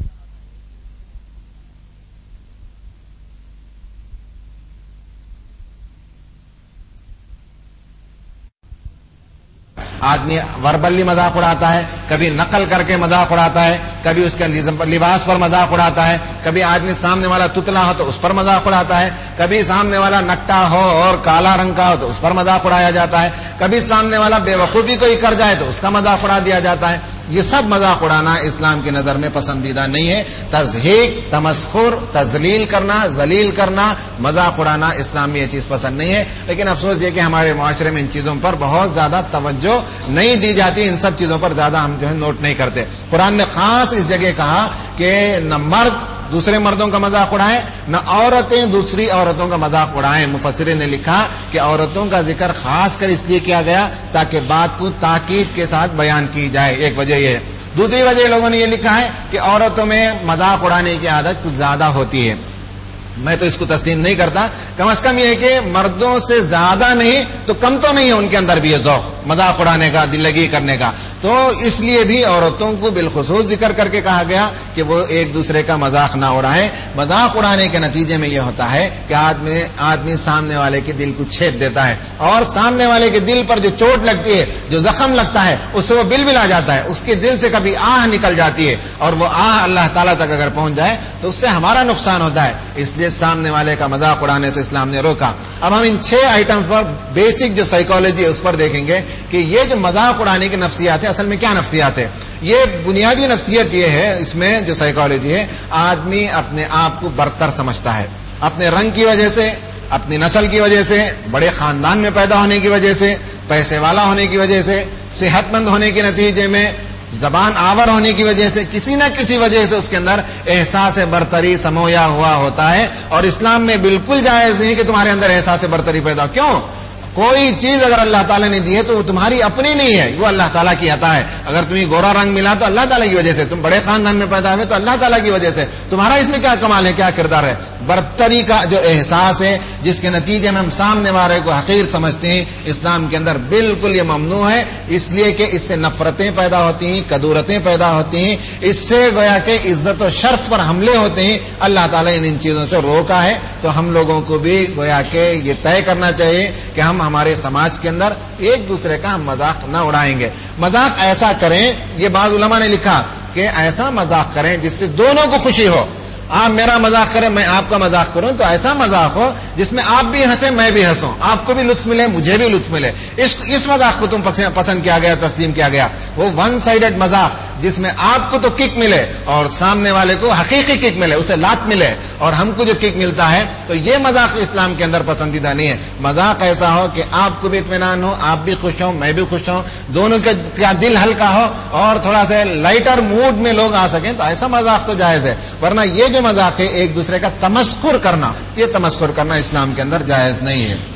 آدمی وربلی مذاق اڑاتا ہے، کبھی نقل کر کے مذاق اڑاتا ہے، کبھی اس کے لباس پر مذاق اڑاتا ہے، کبھی آدمی سامنے والا تتلا ہو تو اس پر مذاق اڑاتا ہے، کبھی سامنے والا نکٹا ہو اور کالا رنگ کا ہو تو اس پر مذاق اڑایا جاتا ہے، کبھی سامنے والا بے وقوفی کوئی کر جائے تو اس کا مذاق اڑا دیا جاتا ہے. یہ سب مذاق اڑانا اسلام کی نظر میں پسندیدہ نہیں ہے. تضحیک، تمسخر، تذلیل کرنا، ذلیل کرنا، مذاق اڑانا اسلام میں یہ چیز پسند نہیں ہے. لیکن افسوس یہ کہ ہمارے معاشرے میں ان چیزوں پر بہت زیادہ توجہ نہیں دی جاتی، ان سب چیزوں پر زیادہ ہم جو ہے نوٹ نہیں کرتے. قرآن نے خاص اس جگہ کہا کہ نہ مرد دوسرے مردوں کا مذاق اڑائیں، نہ عورتیں دوسری عورتوں کا مذاق اڑائیں. مفسرین نے لکھا کہ عورتوں کا ذکر خاص کر اس لیے کیا گیا تاکہ بات کو تاکید کے ساتھ بیان کی جائے. ایک وجہ یہ ہے. دوسری وجہ لوگوں نے یہ لکھا ہے کہ عورتوں میں مذاق اڑانے کی عادت کچھ زیادہ ہوتی ہے. میں تو اس کو تسلیم نہیں کرتا. کم از کم یہ ہے کہ مردوں سے زیادہ نہیں تو کم تو نہیں ہے ان کے اندر بھی یہ ذوق مذاق اڑانے کا، دل لگی کرنے کا. تو اس لیے بھی عورتوں کو بالخصوص ذکر کر کے کہا گیا کہ وہ ایک دوسرے کا مذاق نہ اڑائیں. مذاق اڑانے کے نتیجے میں یہ ہوتا ہے کہ آدمی آدمی سامنے والے کے دل کو چھید دیتا ہے، اور سامنے والے کے دل پر جو چوٹ لگتی ہے، جو زخم لگتا ہے، اس سے وہ بل بلا جاتا ہے. اس کے دل سے کبھی آہ نکل جاتی ہے، اور وہ آہ اللہ تعالیٰ تک اگر پہنچ جائے تو اس سے ہمارا نقصان ہوتا ہے. اس لیے سامنے والے کا مذاق اڑانے سے اسلام نے روکا. اب ہم ان چھ آئٹم پر بیسک جو سائیکالوجی ہے اس پر دیکھیں گے کہ یہ جو مذاق اڑانے کی نفسیات ہے اصل میں کیا نفسیات ہے. یہ بنیادی نفسیت یہ ہے، اس میں جو سائیکالوجی ہے، آدمی اپنے آپ کو برتر سمجھتا ہے، اپنے رنگ کی وجہ سے، اپنی نسل کی وجہ سے، بڑے خاندان میں پیدا ہونے کی وجہ سے، پیسے والا ہونے کی وجہ سے، صحت مند ہونے کے نتیجے میں، زبان آور ہونے کی وجہ سے، کسی نہ کسی وجہ سے اس کے اندر احساس برتری سمویا ہوا ہوتا ہے. اور اسلام میں بالکل جائز نہیں کہ تمہارے اندر احساس برتری پیدا. کیوں؟ کوئی چیز اگر اللہ تعالیٰ نے دی ہے تو وہ تمہاری اپنی نہیں ہے، وہ اللہ تعالیٰ کی عطا ہے. اگر تمہیں گورا رنگ ملا تو اللہ تعالیٰ کی وجہ سے، تم بڑے خاندان میں پیدا ہوئے تو اللہ تعالیٰ کی وجہ سے. تمہارا اس میں کیا کمال ہے، کیا کردار ہے؟ برتری کا جو احساس ہے جس کے نتیجے میں ہم سامنے والے کو حقیر سمجھتے ہیں، اسلام کے اندر بالکل یہ ممنوع ہے. اس لیے کہ اس سے نفرتیں پیدا ہوتی ہیں، کدورتیں پیدا ہوتی ہیں، اس سے گویا کہ عزت و شرف پر حملے ہوتے ہیں. اللہ تعالیٰ نے ان چیزوں سے روکا ہے. تو ہم لوگوں کو بھی گویا کہ یہ طے کرنا چاہیے کہ ہم ہمارے سماج کے اندر ایک دوسرے کا ہم مذاق نہ اڑائیں گے. مذاق ایسا کریں، یہ بعض علماء نے لکھا کہ ایسا مذاق کریں جس سے دونوں کو خوشی ہو. آپ میرا مذاق کریں، میں آپ کا مذاق کروں، تو ایسا مذاق ہو جس میں آپ بھی ہنسیں، میں بھی ہنسوں، آپ کو بھی لطف ملے، مجھے بھی لطف ملے. اس اس مذاق کو تم پسند کیا گیا، تسلیم کیا گیا. وہ ون سائیڈڈ مذاق جس میں آپ کو تو کک ملے اور سامنے والے کو حقیقی کک ملے، اسے لات ملے اور ہم کو جو کک ملتا ہے، تو یہ مذاق اسلام کے اندر پسندیدہ نہیں ہے. مذاق ایسا ہو کہ آپ کو بھی اطمینان ہو، آپ بھی خوش ہوں، میں بھی خوش ہوں، دونوں کا دل ہلکا ہو اور تھوڑا سا لائٹر موڈ میں لوگ آ سکیں، تو ایسا مذاق تو جائز ہے. ورنہ یہ جو مذاق ہے ایک دوسرے کا تمسخر کرنا، یہ تمسخر کرنا اسلام کے اندر جائز نہیں ہے.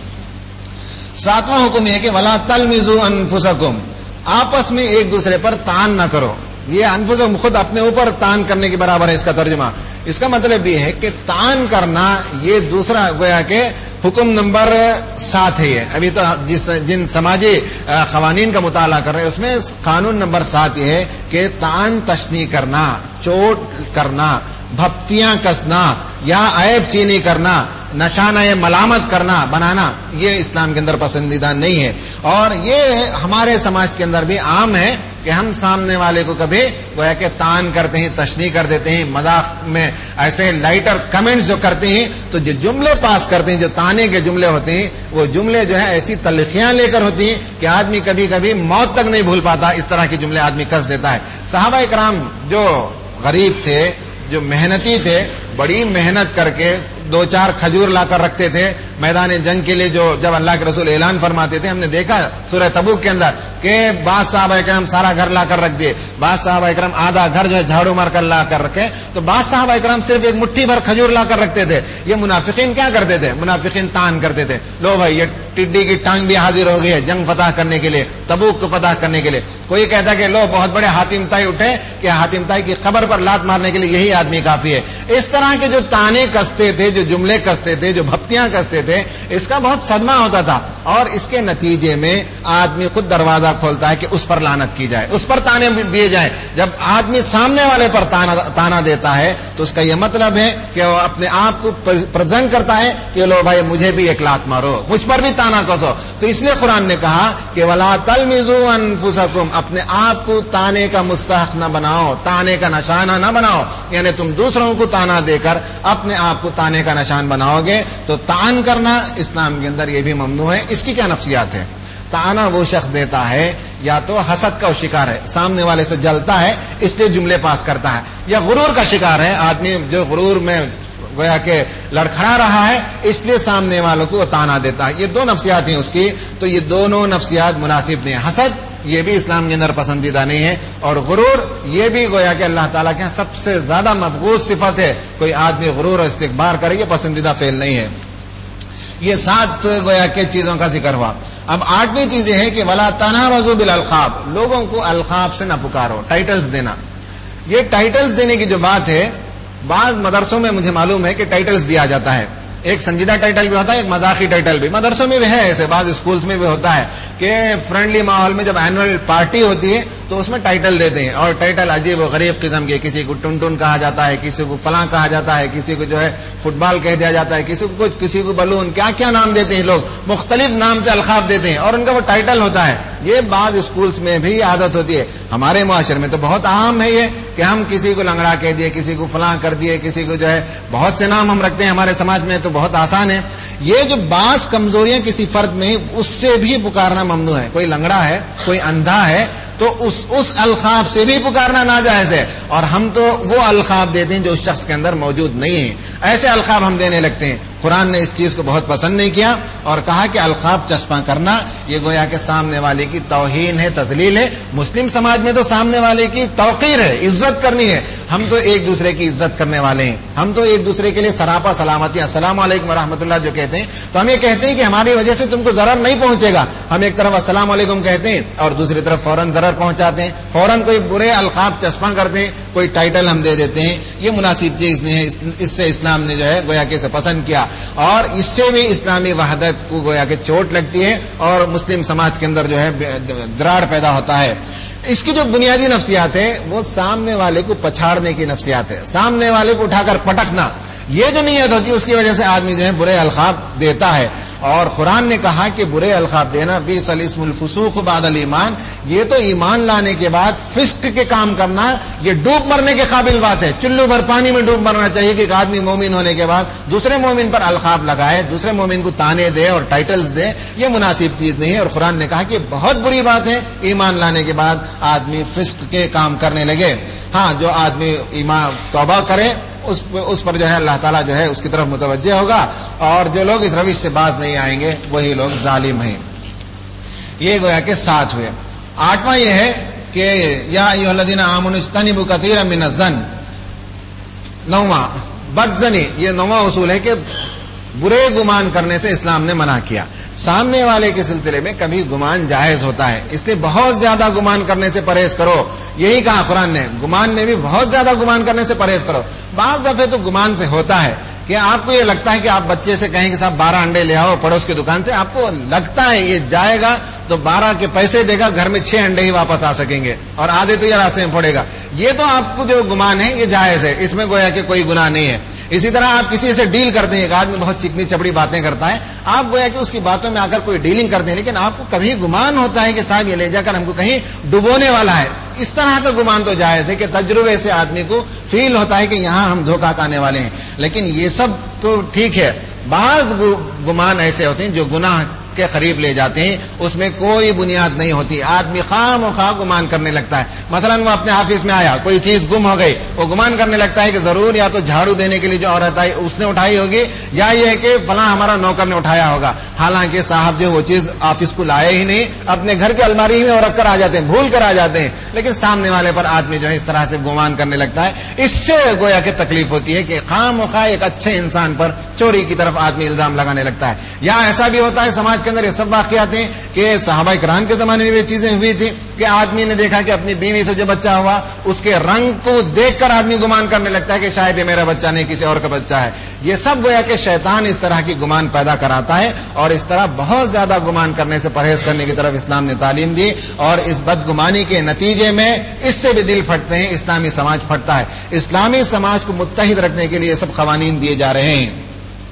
ساتواں حکم یہ ہے کہ ولا تلمزوا انفسکم، آپس میں ایک دوسرے پر تان نہ کرو. یہ انفسکم خود اپنے اوپر تان کرنے کے برابر ہے اس کا ترجمہ. اس کا مطلب یہ ہے کہ تان کرنا یہ دوسرا گویا کہ حکم نمبر سات ہے. یہ ابھی تو جس جن سماجی قوانین کا مطالعہ کر رہے ہیں اس میں قانون نمبر سات یہ ہے کہ تان تشنی کرنا، چوٹ کرنا، بھپتیاں کسنا یا عیب چینی کرنا نشانہ ملامت کرنا بنانا یہ اسلام کے اندر پسندیدہ نہیں ہے. اور یہ ہمارے سماج کے اندر بھی عام ہے کہ ہم سامنے والے کو کبھی گویا کہ تان کرتے ہیں, تشنیع کر دیتے ہیں, مذاق میں ایسے لائٹر کمنٹس جو کرتے ہیں, تو جو جملے پاس کرتے ہیں جو تانے کے جملے ہوتے ہیں وہ جملے جو ہے ایسی تلخیاں لے کر ہوتی ہیں کہ آدمی کبھی کبھی موت تک نہیں بھول پاتا. اس طرح کے جملے آدمی کس دیتا ہے. صحابہ کرام جو غریب تھے, جو محنتی تھے, بڑی محنت کر کے دو چار کھجور لا کر رکھتے تھے میدان جنگ کے لیے. جو جب اللہ کے رسول اعلان فرماتے تھے, ہم نے دیکھا سورہ تبوک کے اندر کہ بعض صحابہ کرام سارا گھر لا کر رکھ دیے, بعض صحابہ کرام آدھا گھر جو ہے جھاڑو مار کر لا کر رکھے, تو بعض صحابہ کرام صرف ایک مٹھی بھر کھجور لا کر رکھتے تھے. یہ منافقین کیا کرتے تھے؟ منافقین تان کرتے تھے, لو بھائی یہ ٹڈی کی ٹانگ بھی حاضر ہو گئی ہے جنگ فتح کرنے کے لیے, تبوک کو فتح کرنے کے لیے. کوئی کہتا کہ لو بہت بڑے حاتم طائی اٹھے کہ حاتم طائی کی خبر پر لات مارنے کے لیے یہی آدمی کافی ہے. اس طرح کے جو تانے کستے تھے, جو جملے کستے تھے, جو بھپتیاں کستے تھے, اس کا بہت صدمہ ہوتا تھا. اور اس کے نتیجے میں آدمی خود دروازہ کھولتا ہے کہ اس پر لعنت کی جائے, اس پر تانے دیے جائیں. جب آدمی سامنے والے پر تانا, تانا دیتا ہے تو اس کا یہ مطلب ہے کہ وہ اپنے آپ کو پریزنٹ کرتا ہے کہ لو بھائی مجھے بھی ایک لات مارو, مجھ پر بھی تانا کسو. تو اس لیے قرآن نے کہا کہ وَلَا تَلْمِزُوا أَنفُسَكُمْ, اپنے آپ کو تانے کا مستحق نہ بناؤ, تانے کا نشانہ نہ بناؤ. یعنی تم دوسروں کو تانا دے کر اپنے آپ کو تانے کا نشان بناؤ گے تو تان کرنا اسلام کے اندر یہ بھی ممنوع ہے. اس کی کیا نفسیات ہے؟ تانا وہ شخص دیتا ہے یا تو حسد کا شکار ہے, سامنے والے سے جلتا ہے اس لیے جملے پاس کرتا ہے, یا غرور کا شکار ہے, آدمی جو غرور میں گویا کہ لڑکھڑا رہا ہے اس لیے سامنے والوں کو تانا دیتا ہے. یہ دو نفسیات ہیں اس کی, تو یہ دونوں نفسیات مناسب نہیں. حسد یہ بھی اسلام کے اندر پسندیدہ نہیں ہے, اور غرور یہ بھی گویا کہ اللہ تعالیٰ کے سب سے زیادہ مبغوض صفت ہے. کوئی آدمی غرور اور استکبار کرے یہ پسندیدہ فعل نہیں ہے. یہ سات گویا کہ چیزوں کا ذکر ہوا. اب آٹھویں چیز یہ ہے کہ ولا تنابزوا بالالقاب, لوگوں کو القاب سے نہ پکارو, ٹائٹلز دینا. یہ ٹائٹلز دینے کی جو بات ہے, بعض مدرسوں میں مجھے معلوم ہے کہ ٹائٹلز دیا جاتا ہے. ایک سنجیدہ ٹائٹل بھی ہوتا ہے, ایک مذاقی ٹائٹل بھی. مدرسوں میں بھی ہے ایسے, بعض اسکولز میں بھی ہوتا ہے کہ فرینڈلی ماحول میں جب اینول پارٹی ہوتی ہے تو اس میں ٹائٹل دیتے ہیں, اور ٹائٹل عجیب و غریب قسم کے, کسی کو ٹن ٹن کہا جاتا ہے, کسی کو فلاں کہا جاتا ہے, کسی کو جو ہے فٹ بال کہہ دیا جاتا ہے, کسی کو کچھ, کسی کو بلون, کیا کیا نام دیتے ہیں لوگ, مختلف نام سے القاب دیتے ہیں اور ان کا وہ ٹائٹل ہوتا ہے. یہ بعض اسکولز میں بھی عادت ہوتی ہے. ہمارے معاشرے میں تو بہت عام ہے یہ کہ ہم کسی کو لنگڑا کہہ دیے, کسی کو فلاں کر دیے, کسی کو جو ہے بہت سے نام ہم رکھتے ہیں ہمارے سماج میں, تو بہت آسان ہے. یہ جو بعض کمزوریاں کسی فرد میں اس سے بھی پکارنا ممنوع ہے. کوئی لنگڑا ہے, کوئی اندھا ہے, تو اس اس القاب سے بھی پکارنا ناجائز ہے. اور ہم تو وہ القاب دیتے ہیں جو اس شخص کے اندر موجود نہیں ہے, ایسے القاب ہم دینے لگتے ہیں. قرآن نے اس چیز کو بہت پسند نہیں کیا اور کہا کہ القاب چسپاں کرنا یہ گویا کہ سامنے والے کی توہین ہے, تذلیل ہے. مسلم سماج میں تو سامنے والے کی توقیر ہے, عزت کرنی ہے. ہم تو ایک دوسرے کی عزت کرنے والے ہیں, ہم تو ایک دوسرے کے لیے سراپا سلامتی السلام علیکم ورحمۃ اللہ جو کہتے ہیں, تو ہم یہ کہتے ہیں کہ ہماری وجہ سے تم کو ضرر نہیں پہنچے گا. ہم ایک طرف السلام علیکم کہتے ہیں اور دوسری طرف فوراً ضرر پہنچاتے ہیں, فوراً کوئی برے القاب چسپاں کرتے ہیں, کوئی ٹائٹل ہم دے دیتے ہیں. یہ مناسب چیز نہیں ہے, اس سے اسلام نے جو ہے گویا کہ اسے پسند کیا, اور اس سے بھی اسلامی وحدت کو گویا کہ چوٹ لگتی ہے اور مسلم سماج کے اندر جو ہے دراڑ پیدا ہوتا ہے. اس کی جو بنیادی نفسیات ہے وہ سامنے والے کو پچھاڑنے کی نفسیات ہے, سامنے والے کو اٹھا کر پٹکنا. یہ جو نیت ہوتی ہے اس کی وجہ سے آدمی جو ہے برے القاب دیتا ہے. اور قرآن نے کہا کہ برے القاب دینا بیس الاسم الفسوق بعد الایمان, یہ تو ایمان لانے کے بعد فسق کے کام کرنا, یہ ڈوب مرنے کے قابل بات ہے. چلو بھر پانی میں ڈوب مرنا چاہیے کہ ایک آدمی مومن ہونے کے بعد دوسرے مومن پر القاب لگائے, دوسرے مومن کو تانے دے اور ٹائٹلز دے. یہ مناسب چیز نہیں ہے. اور قرآن نے کہا کہ بہت بری بات ہے ایمان لانے کے بعد آدمی فسق کے کام کرنے لگے. ہاں, جو آدمی ایمان توبہ کرے اس اس پر جو ہے اللہ تعالیٰ جو ہے اس کی طرف متوجہ ہوگا, اور جو لوگ اس روش سے باز نہیں آئیں گے وہی لوگ ظالم ہیں. یہ گویا کہ ساتھ ہوئے. آٹھواں یہ ہے کہ یا ایھا الذین آمنوا اجتنبوا کثیرا من الظن. نواں بدظنی, یہ نواں اصول ہے کہ برے گمان کرنے سے اسلام نے منع کیا. سامنے والے کے سلسلے میں کبھی گمان جائز ہوتا ہے, اس لیے بہت زیادہ گمان کرنے سے پرہیز کرو. یہی کہا قرآن نے, گمان میں بھی بہت زیادہ گمان کرنے سے پرہیز کرو. بعض دفعے تو گمان سے ہوتا ہے کہ آپ کو یہ لگتا ہے کہ آپ بچے سے کہیں کہ صاحب بارہ انڈے لے آؤ پڑوس کی دکان سے, آپ کو لگتا ہے یہ جائے گا تو بارہ کے پیسے دے گا, گھر میں چھ انڈے ہی واپس آ سکیں گے اور آدھے تو یہ راستے میں پڑے گا. یہ تو آپ کو جو گمان ہے یہ جائز ہے, اس میں گویا کہ کوئی گناہ نہیں ہے. اسی طرح آپ کسی سے ڈیل کرتے ہیں، ایک آدمی بہت چکنی چپڑی باتیں کرتا ہے، آپ گویا کہ اس کی باتوں میں آ کر کوئی ڈیلنگ کرتے ہیں، لیکن آپ کو کبھی گمان ہوتا ہے کہ صاحب یہ لے جا کر ہم کو کہیں ڈبونے والا ہے، اس طرح کا گمان تو جائز ہے کہ تجربے سے آدمی کو فیل ہوتا ہے کہ یہاں ہم دھوکہ کھانے والے ہیں. لیکن یہ سب تو ٹھیک ہے، بعض گمان ایسے ہوتے ہیں جو گناہ کے قریب لے جاتے ہیں، اس میں کوئی بنیاد نہیں ہوتی، آدمی خواہ مخواہ گمان کرنے لگتا ہے. مثلا وہ اپنے آفس میں آیا، کوئی چیز گم ہو گئی، وہ گمان کرنے لگتا ہے کہ ضرور یا تو جھاڑو دینے کے لیے جو عورت آئی اس نے اٹھائی ہوگی، یا یہ ہے کہ فلاں ہمارا نوکر نے اٹھایا ہوگا، حالانکہ صاحب جو وہ چیز آفس کو لائے ہی نہیں، اپنے گھر کے الماری میں رکھ کر آ جاتے ہیں، بھول کر آ جاتے ہیں. لیکن سامنے والے پر آدمی جو ہے اس طرح سے گمان کرنے لگتا ہے، اس سے گویا کہ تکلیف ہوتی ہے کہ خواہ مخواہ ایک اچھے انسان پر چوری کی طرف آدمی الزام لگانے لگتا ہے. یا ایسا بھی ہوتا ہے سماج کے اندر، یہ سب واقعات ہیں کہ صحابہ کرام کے زمانے میں یہ چیزیں ہوئی تھی کہ آدمی نے دیکھا کہ اپنی بیوی سے جو بچہ ہوا اس کے رنگ کو دیکھ کر آدمی گمان کرنے لگتا ہے کہ شاید یہ میرا بچہ نہیں کسی اور کا بچہ ہے. یہ سب گویا کہ شیطان اس طرح کی گمان پیدا کراتا ہے، اور اس طرح بہت زیادہ گمان کرنے سے پرہیز کرنے کی طرف اسلام نے تعلیم دی، اور اس بدگمانی کے نتیجے میں اس سے بھی دل پھٹتے ہیں، اسلامی سماج پھٹتا ہے. اسلامی سماج کو متحد رکھنے کے لیے سب قوانین دیے جا رہے ہیں.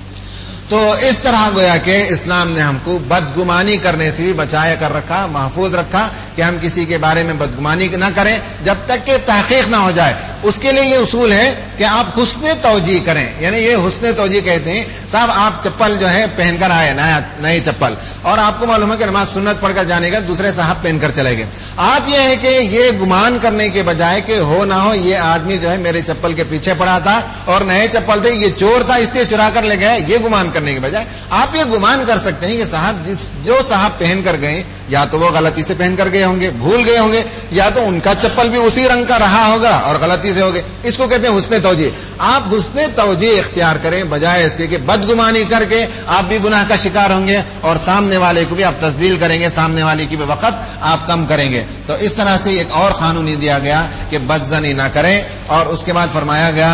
تو اس طرح گویا کہ اسلام نے ہم کو بدگمانی کرنے سے بھی بچایا کر رکھا، محفوظ رکھا کہ ہم کسی کے بارے میں بدگمانی نہ کریں جب تک کہ تحقیق نہ ہو جائے. اس کے لیے یہ اصول ہے کہ آپ حسن توجیہ کریں، یعنی یہ حسن توجیہ کہتے ہیں صاحب آپ چپل جو ہے پہن کر آئے، نیا نئی چپل، اور آپ کو معلوم ہے کہ نماز سنت پڑھ کر جانے کا، دوسرے صاحب پہن کر چلے گئے. آپ یہ ہے کہ یہ گمان کرنے کے بجائے کہ ہو نہ ہو یہ آدمی جو ہے میرے چپل کے پیچھے پڑا تھا اور نئے چپل تھے، یہ چور تھا اس لیے چرا کر لے گئے، یہ گمان کرنے کے بجائے آپ یہ گمان کر سکتے ہیں کہ صاحب جس جو صاحب پہن کر گئے یا تو وہ غلطی سے پہن کر گئے ہوں گے، بھول گئے ہوں گے، یا تو ان کا چپل بھی اسی رنگ کا رہا ہوگا اور غلطی سے ہوگے. اس کو کہتے ہیں حسن توجیہ. آپ حسن توجیہ اختیار کریں بجائے اس کے کہ بدگمانی کر کے آپ بھی گناہ کا شکار ہوں گے اور سامنے والے کو بھی آپ تسدیل کریں گے، سامنے والے کی بھی وقت آپ کم کریں گے. تو اس طرح سے ایک اور قانون دیا گیا کہ بدزنی نہ کریں، اور اس کے بعد فرمایا گیا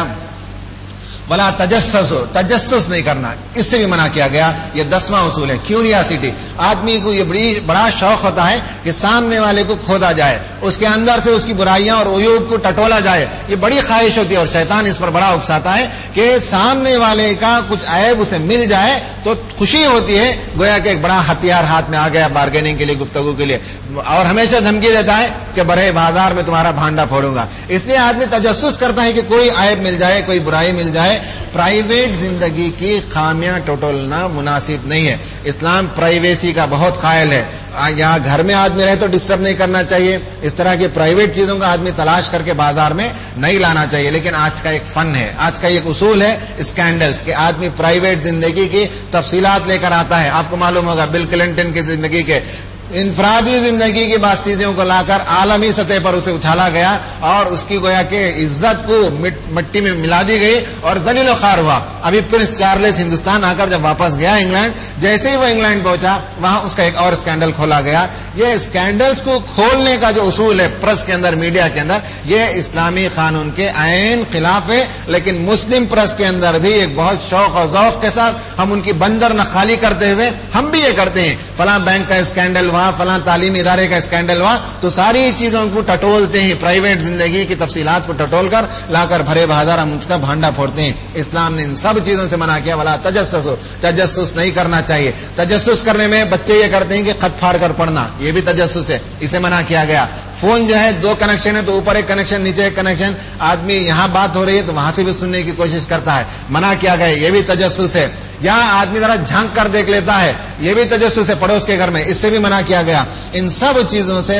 بلا تجسس ہو، تجسس نہیں کرنا، اس سے بھی منع کیا گیا. یہ دسواں اصول ہے کیوریاسٹی. آدمی کو یہ بڑی بڑا شوق ہوتا ہے کہ سامنے والے کو کھودا جائے، اس کے اندر سے اس کی برائیاں اور عیوب کو ٹٹولا جائے. یہ بڑی خواہش ہوتی ہے اور شیطان اس پر بڑا اکساتا ہے کہ سامنے والے کا کچھ عیب اسے مل جائے تو خوشی ہوتی ہے، گویا کہ ایک بڑا ہتھیار ہاتھ میں آ گیا بارگیننگ کے لیے، گفتگو کے لیے، اور ہمیشہ دھمکی دیتا ہے کہ بڑے بازار میں تمہارا بھانڈا پھوڑوں گا. اس لیے آدمی تجسس کرتا ہے کہ کوئی عیب مل جائے، کوئی برائی مل جائے. پرائیویٹ زندگی کی خامیاں ٹٹولنا مناسب نہیں ہے. اسلام پرائیویسی کا بہت قائل ہے. یہاں گھر میں آدمی رہے تو ڈسٹرب نہیں کرنا چاہیے، اس طرح کی پرائیویٹ چیزوں کا آدمی تلاش کر کے بازار میں نہیں لانا چاہیے. لیکن آج کا ایک فن ہے، آج کا ایک اصول ہے اسکینڈلز، کہ آدمی پرائیویٹ زندگی کی تفصیلات لے کر آتا ہے. آپ کو معلوم ہوگا بل کلنٹن کی زندگی کے انفرادی زندگی کی بعض چیزوں کو لا کر عالمی سطح پر اسے اچھالا گیا اور اس کی گویا کہ عزت کو مٹی میں ملا دی گئی اور ذلیل و خوار ہوا. ابھی پرنس چارلس ہندوستان آ کر جب واپس گیا انگلینڈ، جیسے ہی وہ انگلینڈ پہنچا وہاں اس کا ایک اور اسکینڈل کھولا گیا. یہ اسکینڈلز کو کھولنے کا جو اصول ہے پریس کے اندر، میڈیا کے اندر، یہ اسلامی قانون کے عین خلاف ہے. لیکن مسلم پریس کے اندر بھی ایک بہت شوق اور ذوق کے ساتھ ہم ان کی بندر نہ خالی کرتے ہوئے ہم بھی یہ کرتے ہیں. فلاں بینک کا اسکینڈل ہوا، فلاں تعلیمی ادارے کا اسکینڈل ہوا، تو ساری چیزوں کو ٹٹولتے ہیں، پرائیویٹ زندگی کی تفصیلات کو ٹٹول کر لا کر بھرے بازار ہم اس کا بھانڈا پھوڑتے ہیں. اسلام نے ان سب چیزوں سے منع کیا. ولا تجسس ہو، تجسس نہیں کرنا چاہیے. تجسس کرنے میں بچے یہ کرتے ہیں کہ خط پھاڑ کر پڑھنا، یہ بھی تجسس ہے، اسے منع کیا گیا. فون جو ہے دو کنیکشن ہے تو اوپر ایک کنیکشن نیچے ایک کنیکشن، آدمی یہاں بات ہو رہی ہے تو وہاں سے بھی سننے کی کوشش کرتا ہے، منع کیا گیا، یہ بھی تجسس ہے. یہاں آدمی ذرا جھانک کر دیکھ لیتا ہے، یہ بھی تجسس ہے پڑوس کے گھر میں، اس سے بھی منع کیا گیا. ان سب چیزوں سے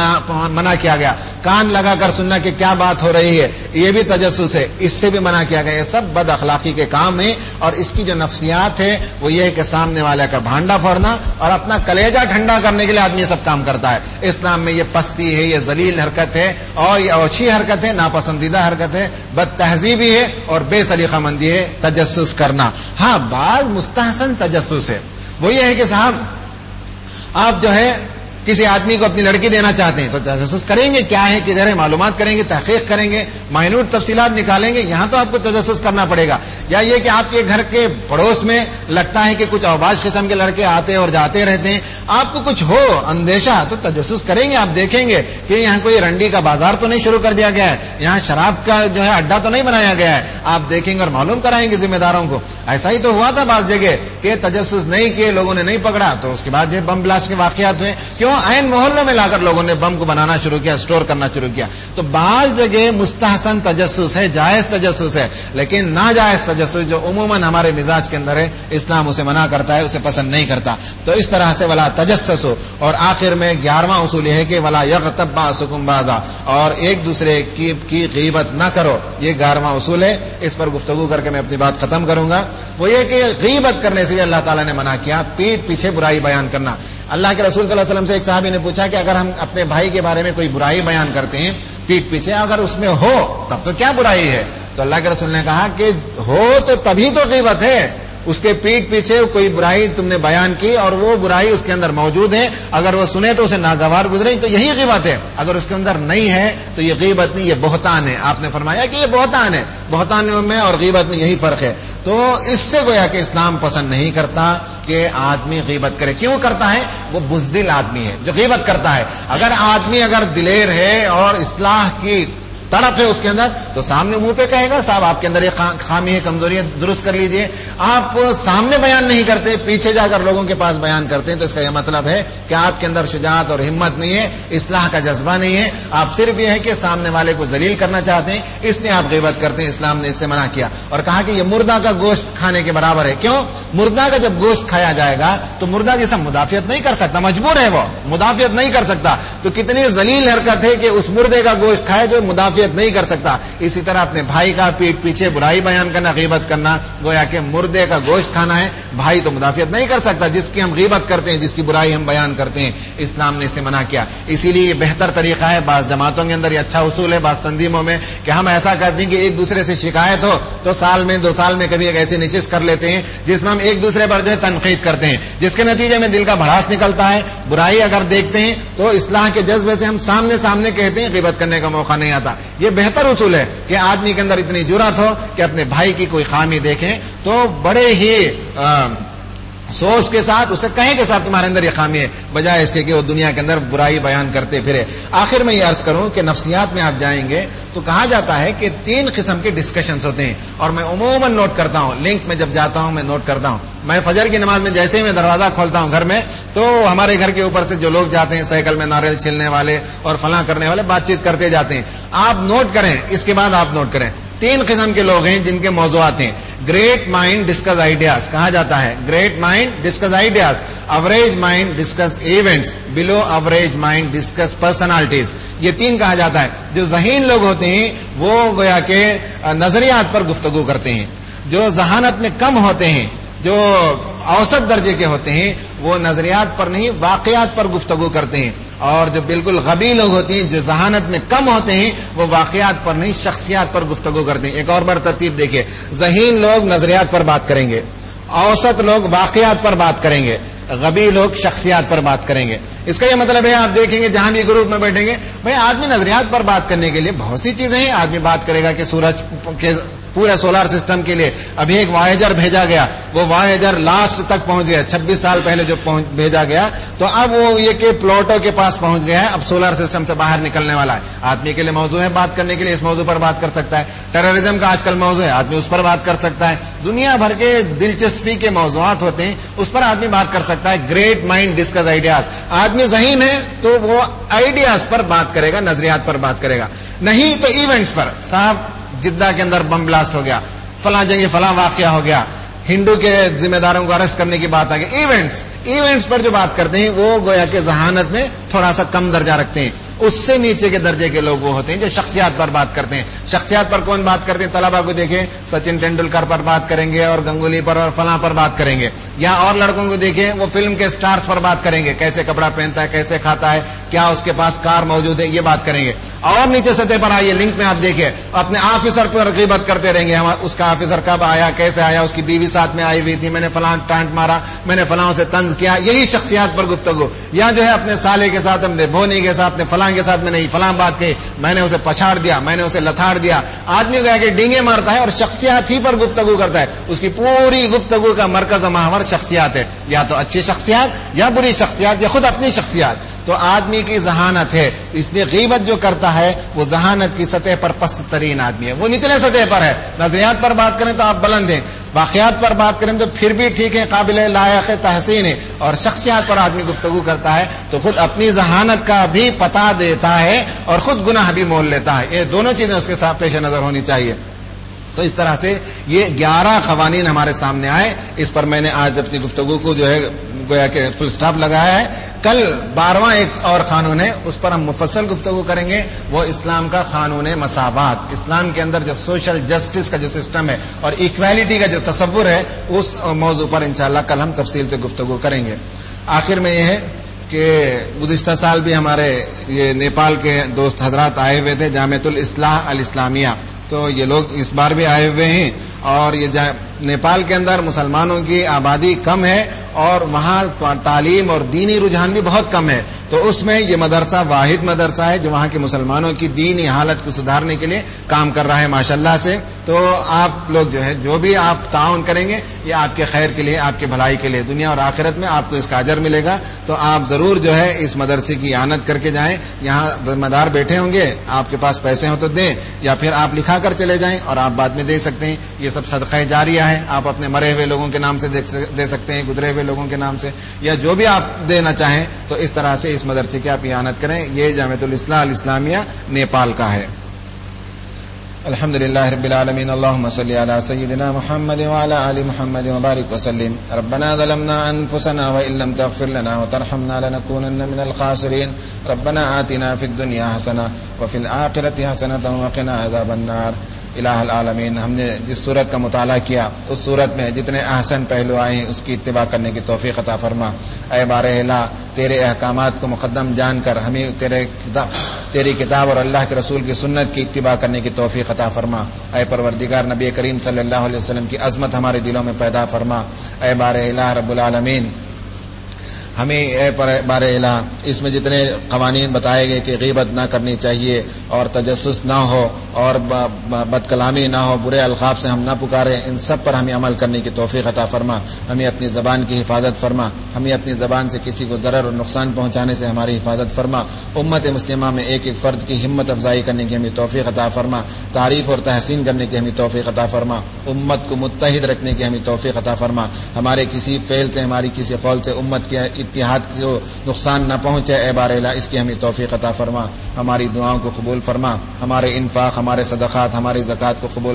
منع کیا گیا. کان لگا کر سننا کہ کیا بات ہو رہی ہے، یہ بھی تجسس ہے، اس سے بھی منع کیا گیا. یہ سب بد اخلاقی کے کام ہیں اور اس کی جو نفسیات ہے وہ یہ ہے کہ سامنے والے کا بھانڈا پھوڑنا اور اپنا کلیجہ ٹھنڈا کرنے کے لیے آدمی یہ سب کام کرتا ہے. اسلام میں یہ پستی ہے، یہ ذلیل حرکت ہے اور یہ اوچھی حرکت ہے، ناپسندیدہ حرکت ہے، بد تہذیبی ہے اور بے سلیقہ مندی ہے تجسس کرنا. ہاں بعض مستحسن تجسس ہے، وہ یہ ہے کہ صاحب آپ جو ہے کسی آدمی کو اپنی لڑکی دینا چاہتے ہیں تو تجسس کریں گے، کیا ہے کدھر ہے معلومات کریں گے، تحقیق کریں گے، مائنوٹ تفصیلات نکالیں گے، یہاں تو آپ کو تجسس کرنا پڑے گا۔ یا یہ کہ آپ کے گھر کے پڑوس میں لگتا ہے کہ کچھ اوباش قسم کے لڑکے آتے اور جاتے رہتے ہیں، آپ کو کچھ ہو اندیشہ تو تجسس کریں گے، آپ دیکھیں گے کہ یہاں کوئی رنڈی کا بازار تو نہیں شروع کر دیا گیا ہے، یہاں شراب کا جو ہے اڈا تو نہیں بنایا گیا ہے، آپ دیکھیں گے اور معلوم کرائیں گے ذمہ داروں کو۔ ایسا ہی تو ہوا تھا بعض جگہ کہ تجسس نہیں کیے، لوگوں نے نہیں پکڑا، تو اس کے بعد یہ بم بلاسٹ کے واقعات ہوئے۔ کیوں؟ عین محلوں میں لا کر لوگوں نے بم کو بنانا شروع کیا، اسٹور کرنا شروع کیا۔ تو بعض جگہ مستحسن تجسس ہے، جائز تجسس ہے، لیکن ناجائز تجسس جو عموماً ہمارے مزاج کے اندر ہے، اسلام اسے منع کرتا ہے، اسے پسند نہیں کرتا۔ تو اس طرح سے ولا تجسسو، اور آخر میں گیارہواں اصول یہ ہے کہ ولا یغتب بعضکم بعضا، اور ایک دوسرے کی کی غیبت نہ کرو، یہ گیارہواں اصول ہے۔ اس پر گفتگو کر کے میں اپنی بات ختم کروں گا۔ وہ یہ کہ غیبت کرنے سے بھی اللہ تعالیٰ نے منع کیا، پیٹ پیچھے برائی بیان کرنا۔ اللہ کے رسول صلی اللہ علیہ وسلم سے ایک صحابی نے پوچھا کہ اگر ہم اپنے بھائی کے بارے میں کوئی برائی بیان کرتے ہیں پیٹ پیچھے، اگر اس میں ہو تب تو کیا برائی ہے؟ تو اللہ کے رسول نے کہا کہ ہو تو تبھی تو غیبت ہے، اس کے پیٹ پیچھے کوئی برائی تم نے بیان کی اور وہ برائی اس کے اندر موجود ہے، اگر وہ سنے تو اسے ناگوار گزرے تو یہی غیبت ہے، اگر اس کے اندر نہیں ہے تو یہ غیبت نہیں، یہ بہتان ہے۔ آپ نے فرمایا کہ یہ بہتان ہے، بہتان میں اور غیبت میں یہی فرق ہے۔ تو اس سے گویا کہ اسلام پسند نہیں کرتا کہ آدمی غیبت کرے۔ کیوں کرتا ہے؟ وہ بزدل آدمی ہے جو غیبت کرتا ہے۔ اگر آدمی اگر دلیر ہے اور اصلاح کی تڑپ ہے اس کے اندر تو سامنے منہ پہ کہے گا صاحب آپ کے اندر یہ خامی ہے، کمزوری ہے، درست کر لیجئے۔ آپ سامنے بیان نہیں کرتے، پیچھے جا کر لوگوں کے پاس بیان کرتے ہیں، تو اس کا یہ مطلب ہے کہ آپ کے اندر شجاعت اور ہمت نہیں ہے، اصلاح کا جذبہ نہیں ہے، آپ صرف یہ ہے کہ سامنے والے کو ذلیل کرنا چاہتے ہیں، اس لیے آپ غیبت کرتے ہیں۔ اسلام نے اس سے منع کیا اور کہا کہ یہ مردہ کا گوشت کھانے کے برابر ہے۔ کیوں؟ مردہ کا جب گوشت کھایا جائے گا تو مردہ جیسا مدافعت نہیں کر سکتا، مجبور ہے، وہ مدافعت نہیں کر سکتا، تو کتنی ذلیل حرکت ہے کہ اس مردے کا گوشت کھائے جو مدافعت نہیں کر سکتا۔ اسی طرح اپنے بھائی کا پیٹ پیچھے برائی بیان کرنا، غیبت کرنا، گویا کہ مردے کا گوشت کھانا ہے۔ بھائی تو مدافعت نہیں کر سکتا جس کی ہم غیبت کرتے ہیں، جس کی برائی ہم بیان کرتے ہیں، اسلام نے اسے منع کیا۔ اسی لیے یہ بہتر طریقہ ہے، بعض جماعتوں کے اندر یہ اچھا اصول ہے، بعض تنظیموں میں، کہ ہم ایسا کرتے ہیں کہ ایک دوسرے سے شکایت ہو تو سال میں دو سال میں کبھی ایک ایسی نشست کر لیتے ہیں جس میں ہم ایک دوسرے پر جو ہے تنقید کرتے ہیں، جس کے نتیجے میں دل کا بھڑاس نکلتا ہے۔ برائی اگر دیکھتے ہیں تو اصلاح کے جذبے سے ہم سامنے سامنے کہتے ہیں، غیبت کرنے کا موقع نہیں آتا۔ یہ بہتر اصول ہے کہ آدمی کے اندر اتنی جرأت ہو کہ اپنے بھائی کی کوئی خامی دیکھیں تو بڑے ہی سوچ کے ساتھ اسے کہیں کہ صاحب تمہارے اندر یہ خامی ہے، بجائے اس کے کہ وہ دنیا کے اندر برائی بیان کرتے پھرے۔ آخر میں یہ عرض کروں کہ نفسیات میں آپ جائیں گے تو کہا جاتا ہے کہ تین قسم کے ڈسکشنز ہوتے ہیں، اور میں عموماً نوٹ کرتا ہوں، لنک میں جب جاتا ہوں میں نوٹ کرتا ہوں۔ میں فجر کی نماز میں جیسے ہی میں دروازہ کھولتا ہوں گھر میں تو ہمارے گھر کے اوپر سے جو لوگ جاتے ہیں سائیکل میں ناریل چھیلنے والے اور فلاں کرنے والے بات چیت کرتے جاتے ہیں۔ آپ نوٹ کریں، اس کے بعد آپ نوٹ کریں، تین قسم کے لوگ ہیں جن کے موضوعات ہیں۔ گریٹ مائنڈ ڈسکس آئیڈیاز کہا جاتا ہے، great mind discuss ideas, average mind discuss events, below average mind discuss personalities. یہ تین کہا جاتا ہے۔ جو ذہین لوگ ہوتے ہیں وہ گویا کہ نظریات پر گفتگو کرتے ہیں، جو ذہانت میں کم ہوتے ہیں، جو اوسط درجے کے ہوتے ہیں، وہ نظریات پر نہیں واقعات پر گفتگو کرتے ہیں، اور جو بالکل غبی لوگ ہوتے ہیں، جو ذہانت میں کم ہوتے ہیں، وہ واقعات پر نہیں شخصیات پر گفتگو کرتے ہیں۔ ایک اور بار ترتیب دیکھیے، ذہین لوگ نظریات پر بات کریں گے، اوسط لوگ واقعات پر بات کریں گے، غبی لوگ شخصیات پر بات کریں گے۔ اس کا یہ مطلب ہے آپ دیکھیں گے جہاں بھی گروپ میں بیٹھیں گے، بھائی آدمی نظریات پر بات کرنے کے لیے بہت سی چیزیں ہیں۔ آدمی بات کرے گا کہ سورج کے پورے سولار سسٹم کے لیے ابھی ایک وایجر بھیجا گیا، وہ وایجر لاسٹ تک پہنچ گیا، چھبیس سال پہلے جو بھیجا گیا، تو اب وہ یہ کہ پلوٹو کے پاس پہنچ گیا ہے، اب سولار سسٹم سے باہر نکلنے والا ہے۔ آدمی کے لیے موضوع ہے بات کرنے کے لیے، اس موضوع پر بات کر سکتا ہے۔ ٹیررزم کا آج کل موضوع ہے، آدمی اس پر بات کر سکتا ہے۔ دنیا بھر کے دلچسپی کے موضوعات ہوتے ہیں، اس پر آدمی بات کر سکتا ہے۔ گریٹ مائنڈ ڈسکس آئیڈیاز، آدمی ذہین ہے تو وہ آئیڈیاز پر بات کرے گا، نظریات پر بات کرے گا، نہیں تو ایونٹس پر۔ صاحب جدہ کے اندر بم بلاسٹ ہو گیا، فلاں جگہ فلاں واقعہ ہو گیا، ہندو کے ذمہ داروں کو اریسٹ کرنے کی بات آ گئی، ایونٹس ایونٹس پر جو بات کرتے ہیں وہ گویا کہ ذہانت میں تھوڑا سا کم درجہ رکھتے ہیں۔ اس سے نیچے کے درجے کے لوگ وہ ہوتے ہیں جو شخصیات پر بات کرتے ہیں. شخصیات پر کون بات کرتے ہیں؟ طلبا کو دیکھیں، سچن ٹینڈولکر پر بات کریں گے اور گنگولی پر اور فلاں پر بات کریں گے. یا اور لڑکوں کو دیکھیں، وہ فلم کے سٹارز پر بات کریں گے، کیسے کپڑا پہنتا ہے، کیسے کھاتا ہے، کیا اس کے پاس کار موجود ہے، یہ بات کریں گے. اور نیچے سطح پر آئیے، لنک میں آپ دیکھیں، اپنے آفیسر پر غیبت کرتے رہیں گے. اس کا آفیسر کب آیا، کیسے آیا، اس کی بیوی ساتھ میں آئی ہوئی تھی، میں نے فلاں ٹانٹ مارا، میں نے فلاں سے طنز کیا. یہی شخصیات پر گفتگو. یا جو ہے اپنے سالے کے ساتھ، اپنے بھونی کے ساتھ، اپنے فلاں کے ساتھ میں نے فلاں بات کہی، میں نے اسے پچھاڑ دیا، میں نے اسے لتھاڑ دیا. آدمی کو آگے ڈینگے مارتا ہے اور شخصیات ہی پر گفتگو کرتا ہے. اس کی پوری گفتگو کا مرکز و محور شخصیات ہے، یا تو اچھی شخصیات یا بری شخصیات یا خود اپنی شخصیات. تو آدمی کی ذہانت ہے، اس لیے غیبت جو کرتا ہے وہ ذہانت کی سطح پر پست ترین آدمی ہے، وہ نچلے سطح پر ہے. نظریات پر بات کریں تو آپ بلند ہیں، واقعات پر بات کریں تو پھر بھی ٹھیک ہے، قابل لائق تحسین ہے. اور شخصیات پر آدمی گفتگو کرتا ہے تو خود اپنی ذہانت کا بھی پتہ دیتا ہے اور خود گناہ بھی مول لیتا ہے. یہ دونوں چیزیں اس کے ساتھ پیش نظر ہونی چاہیے. تو اس طرح سے یہ گیارہ قوانین ہمارے سامنے آئے. اس پر میں نے آج اپنی گفتگو کو جو ہے گویا کہ فل سٹاپ لگایا ہے. کل بارہواں ایک اور قانون ہے، اس پر ہم مفصل گفتگو کریں گے. وہ اسلام کا قانون مساوات. اسلام کے اندر جو سوشل جسٹس کا جو سسٹم ہے اور ایکویلٹی کا جو تصور ہے، اس موضوع پر انشاءاللہ کل ہم تفصیل سے گفتگو کریں گے. آخر میں یہ ہے کہ گزشتہ سال بھی ہمارے یہ نیپال کے دوست حضرات آئے ہوئے تھے، جامعۃ الاصلاح الاسلامیہ. تو یہ لوگ اس بار بھی آئے ہوئے ہیں. اور یہ نیپال کے اندر مسلمانوں کی آبادی کم ہے اور وہاں تعلیم اور دینی رجحان بھی بہت کم ہے. تو اس میں یہ مدرسہ واحد مدرسہ ہے جو وہاں کے مسلمانوں کی دینی حالت کو سدھارنے کے لیے کام کر رہا ہے ماشاءاللہ سے. تو آپ لوگ جو ہے جو بھی آپ تعاون کریں گے یہ آپ کے خیر کے لیے، آپ کے بھلائی کے لیے، دنیا اور آخرت میں آپ کو اس کا اجر ملے گا. تو آپ ضرور جو ہے اس مدرسے کی اعانت کر کے جائیں. یہاں ذمہ دار بیٹھے ہوں گے، آپ کے پاس پیسے ہوں تو دیں، یا پھر آپ لکھا کر چلے جائیں اور آپ بعد میں دے سکتے ہیں. یہ سب صدقہ جاریہ ہے. آپ اپنے مرے ہوئے لوگوں کے نام سے دے سکتے ہیں، گزرے ہوئے لوگوں کے نام سے، یا جو بھی آپ دینا چاہیں. تو اس طرح سے اس مدرسے کی آپ اعانت کریں. یہ جامعۃ الاصلاح الاسلامیہ نیپال کا ہے. الحمد للہ رب العالمین. اللهم صل علی سیدنا محمد وعلی آل محمد وبارک وسلم. ربنا ظلمنا انفسنا وان لم تغفر لنا وترحمنا لنكونن من الخاسرین. ربنا آتنا فی الدنیا حسنہ وفی الآخرۃ حسنۃ وقنا عذاب النار. الہ العالمین، ہم نے جس صورت کا مطالعہ کیا اس صورت میں جتنے احسن پہلو آئے ہیں اس کی اتباع کرنے کی توفیق عطا فرما. اے بار الہ، تیرے احکامات کو مقدم جان کر ہمیں تیرے تیری کتاب اور اللہ کے رسول کی سنت کی اتباع کرنے کی توفیق عطا فرما. اے پروردگار، نبی کریم صلی اللہ علیہ وسلم کی عظمت ہمارے دلوں میں پیدا فرما. اے بار الہ رب العالمین، ہمیں اے بار الہ اس میں جتنے قوانین بتائے گئے کہ غیبت نہ کرنی چاہیے اور تجسس نہ ہو اور بد کلامی نہ ہو، برے القاب سے ہم نہ پکاریں، ان سب پر ہمیں عمل کرنے کی توفیق عطا فرما. ہمیں اپنی زبان کی حفاظت فرما. ہمیں اپنی زبان سے کسی کو ضرر اور نقصان پہنچانے سے ہماری حفاظت فرما. امت مسلمہ میں ایک ایک فرد کی ہمت افزائی کرنے کی ہمیں توفیق عطا فرما. تعریف اور تحسین کرنے کی ہمیں توفیق عطا فرما. امت کو متحد رکھنے کی ہمیں توفیق عطا فرما. ہمارے کسی فعل سے، ہماری کسی قول سے امت کے اتحاد کو نقصان نہ پہنچے. اے بار الہ اس کی ہمیں توفیق عطا فرما. ہماری دعاؤں کو قبول فرما. ہمارے انفاق، ہمارے صدقات، ہماری زکوٰۃ کو قبول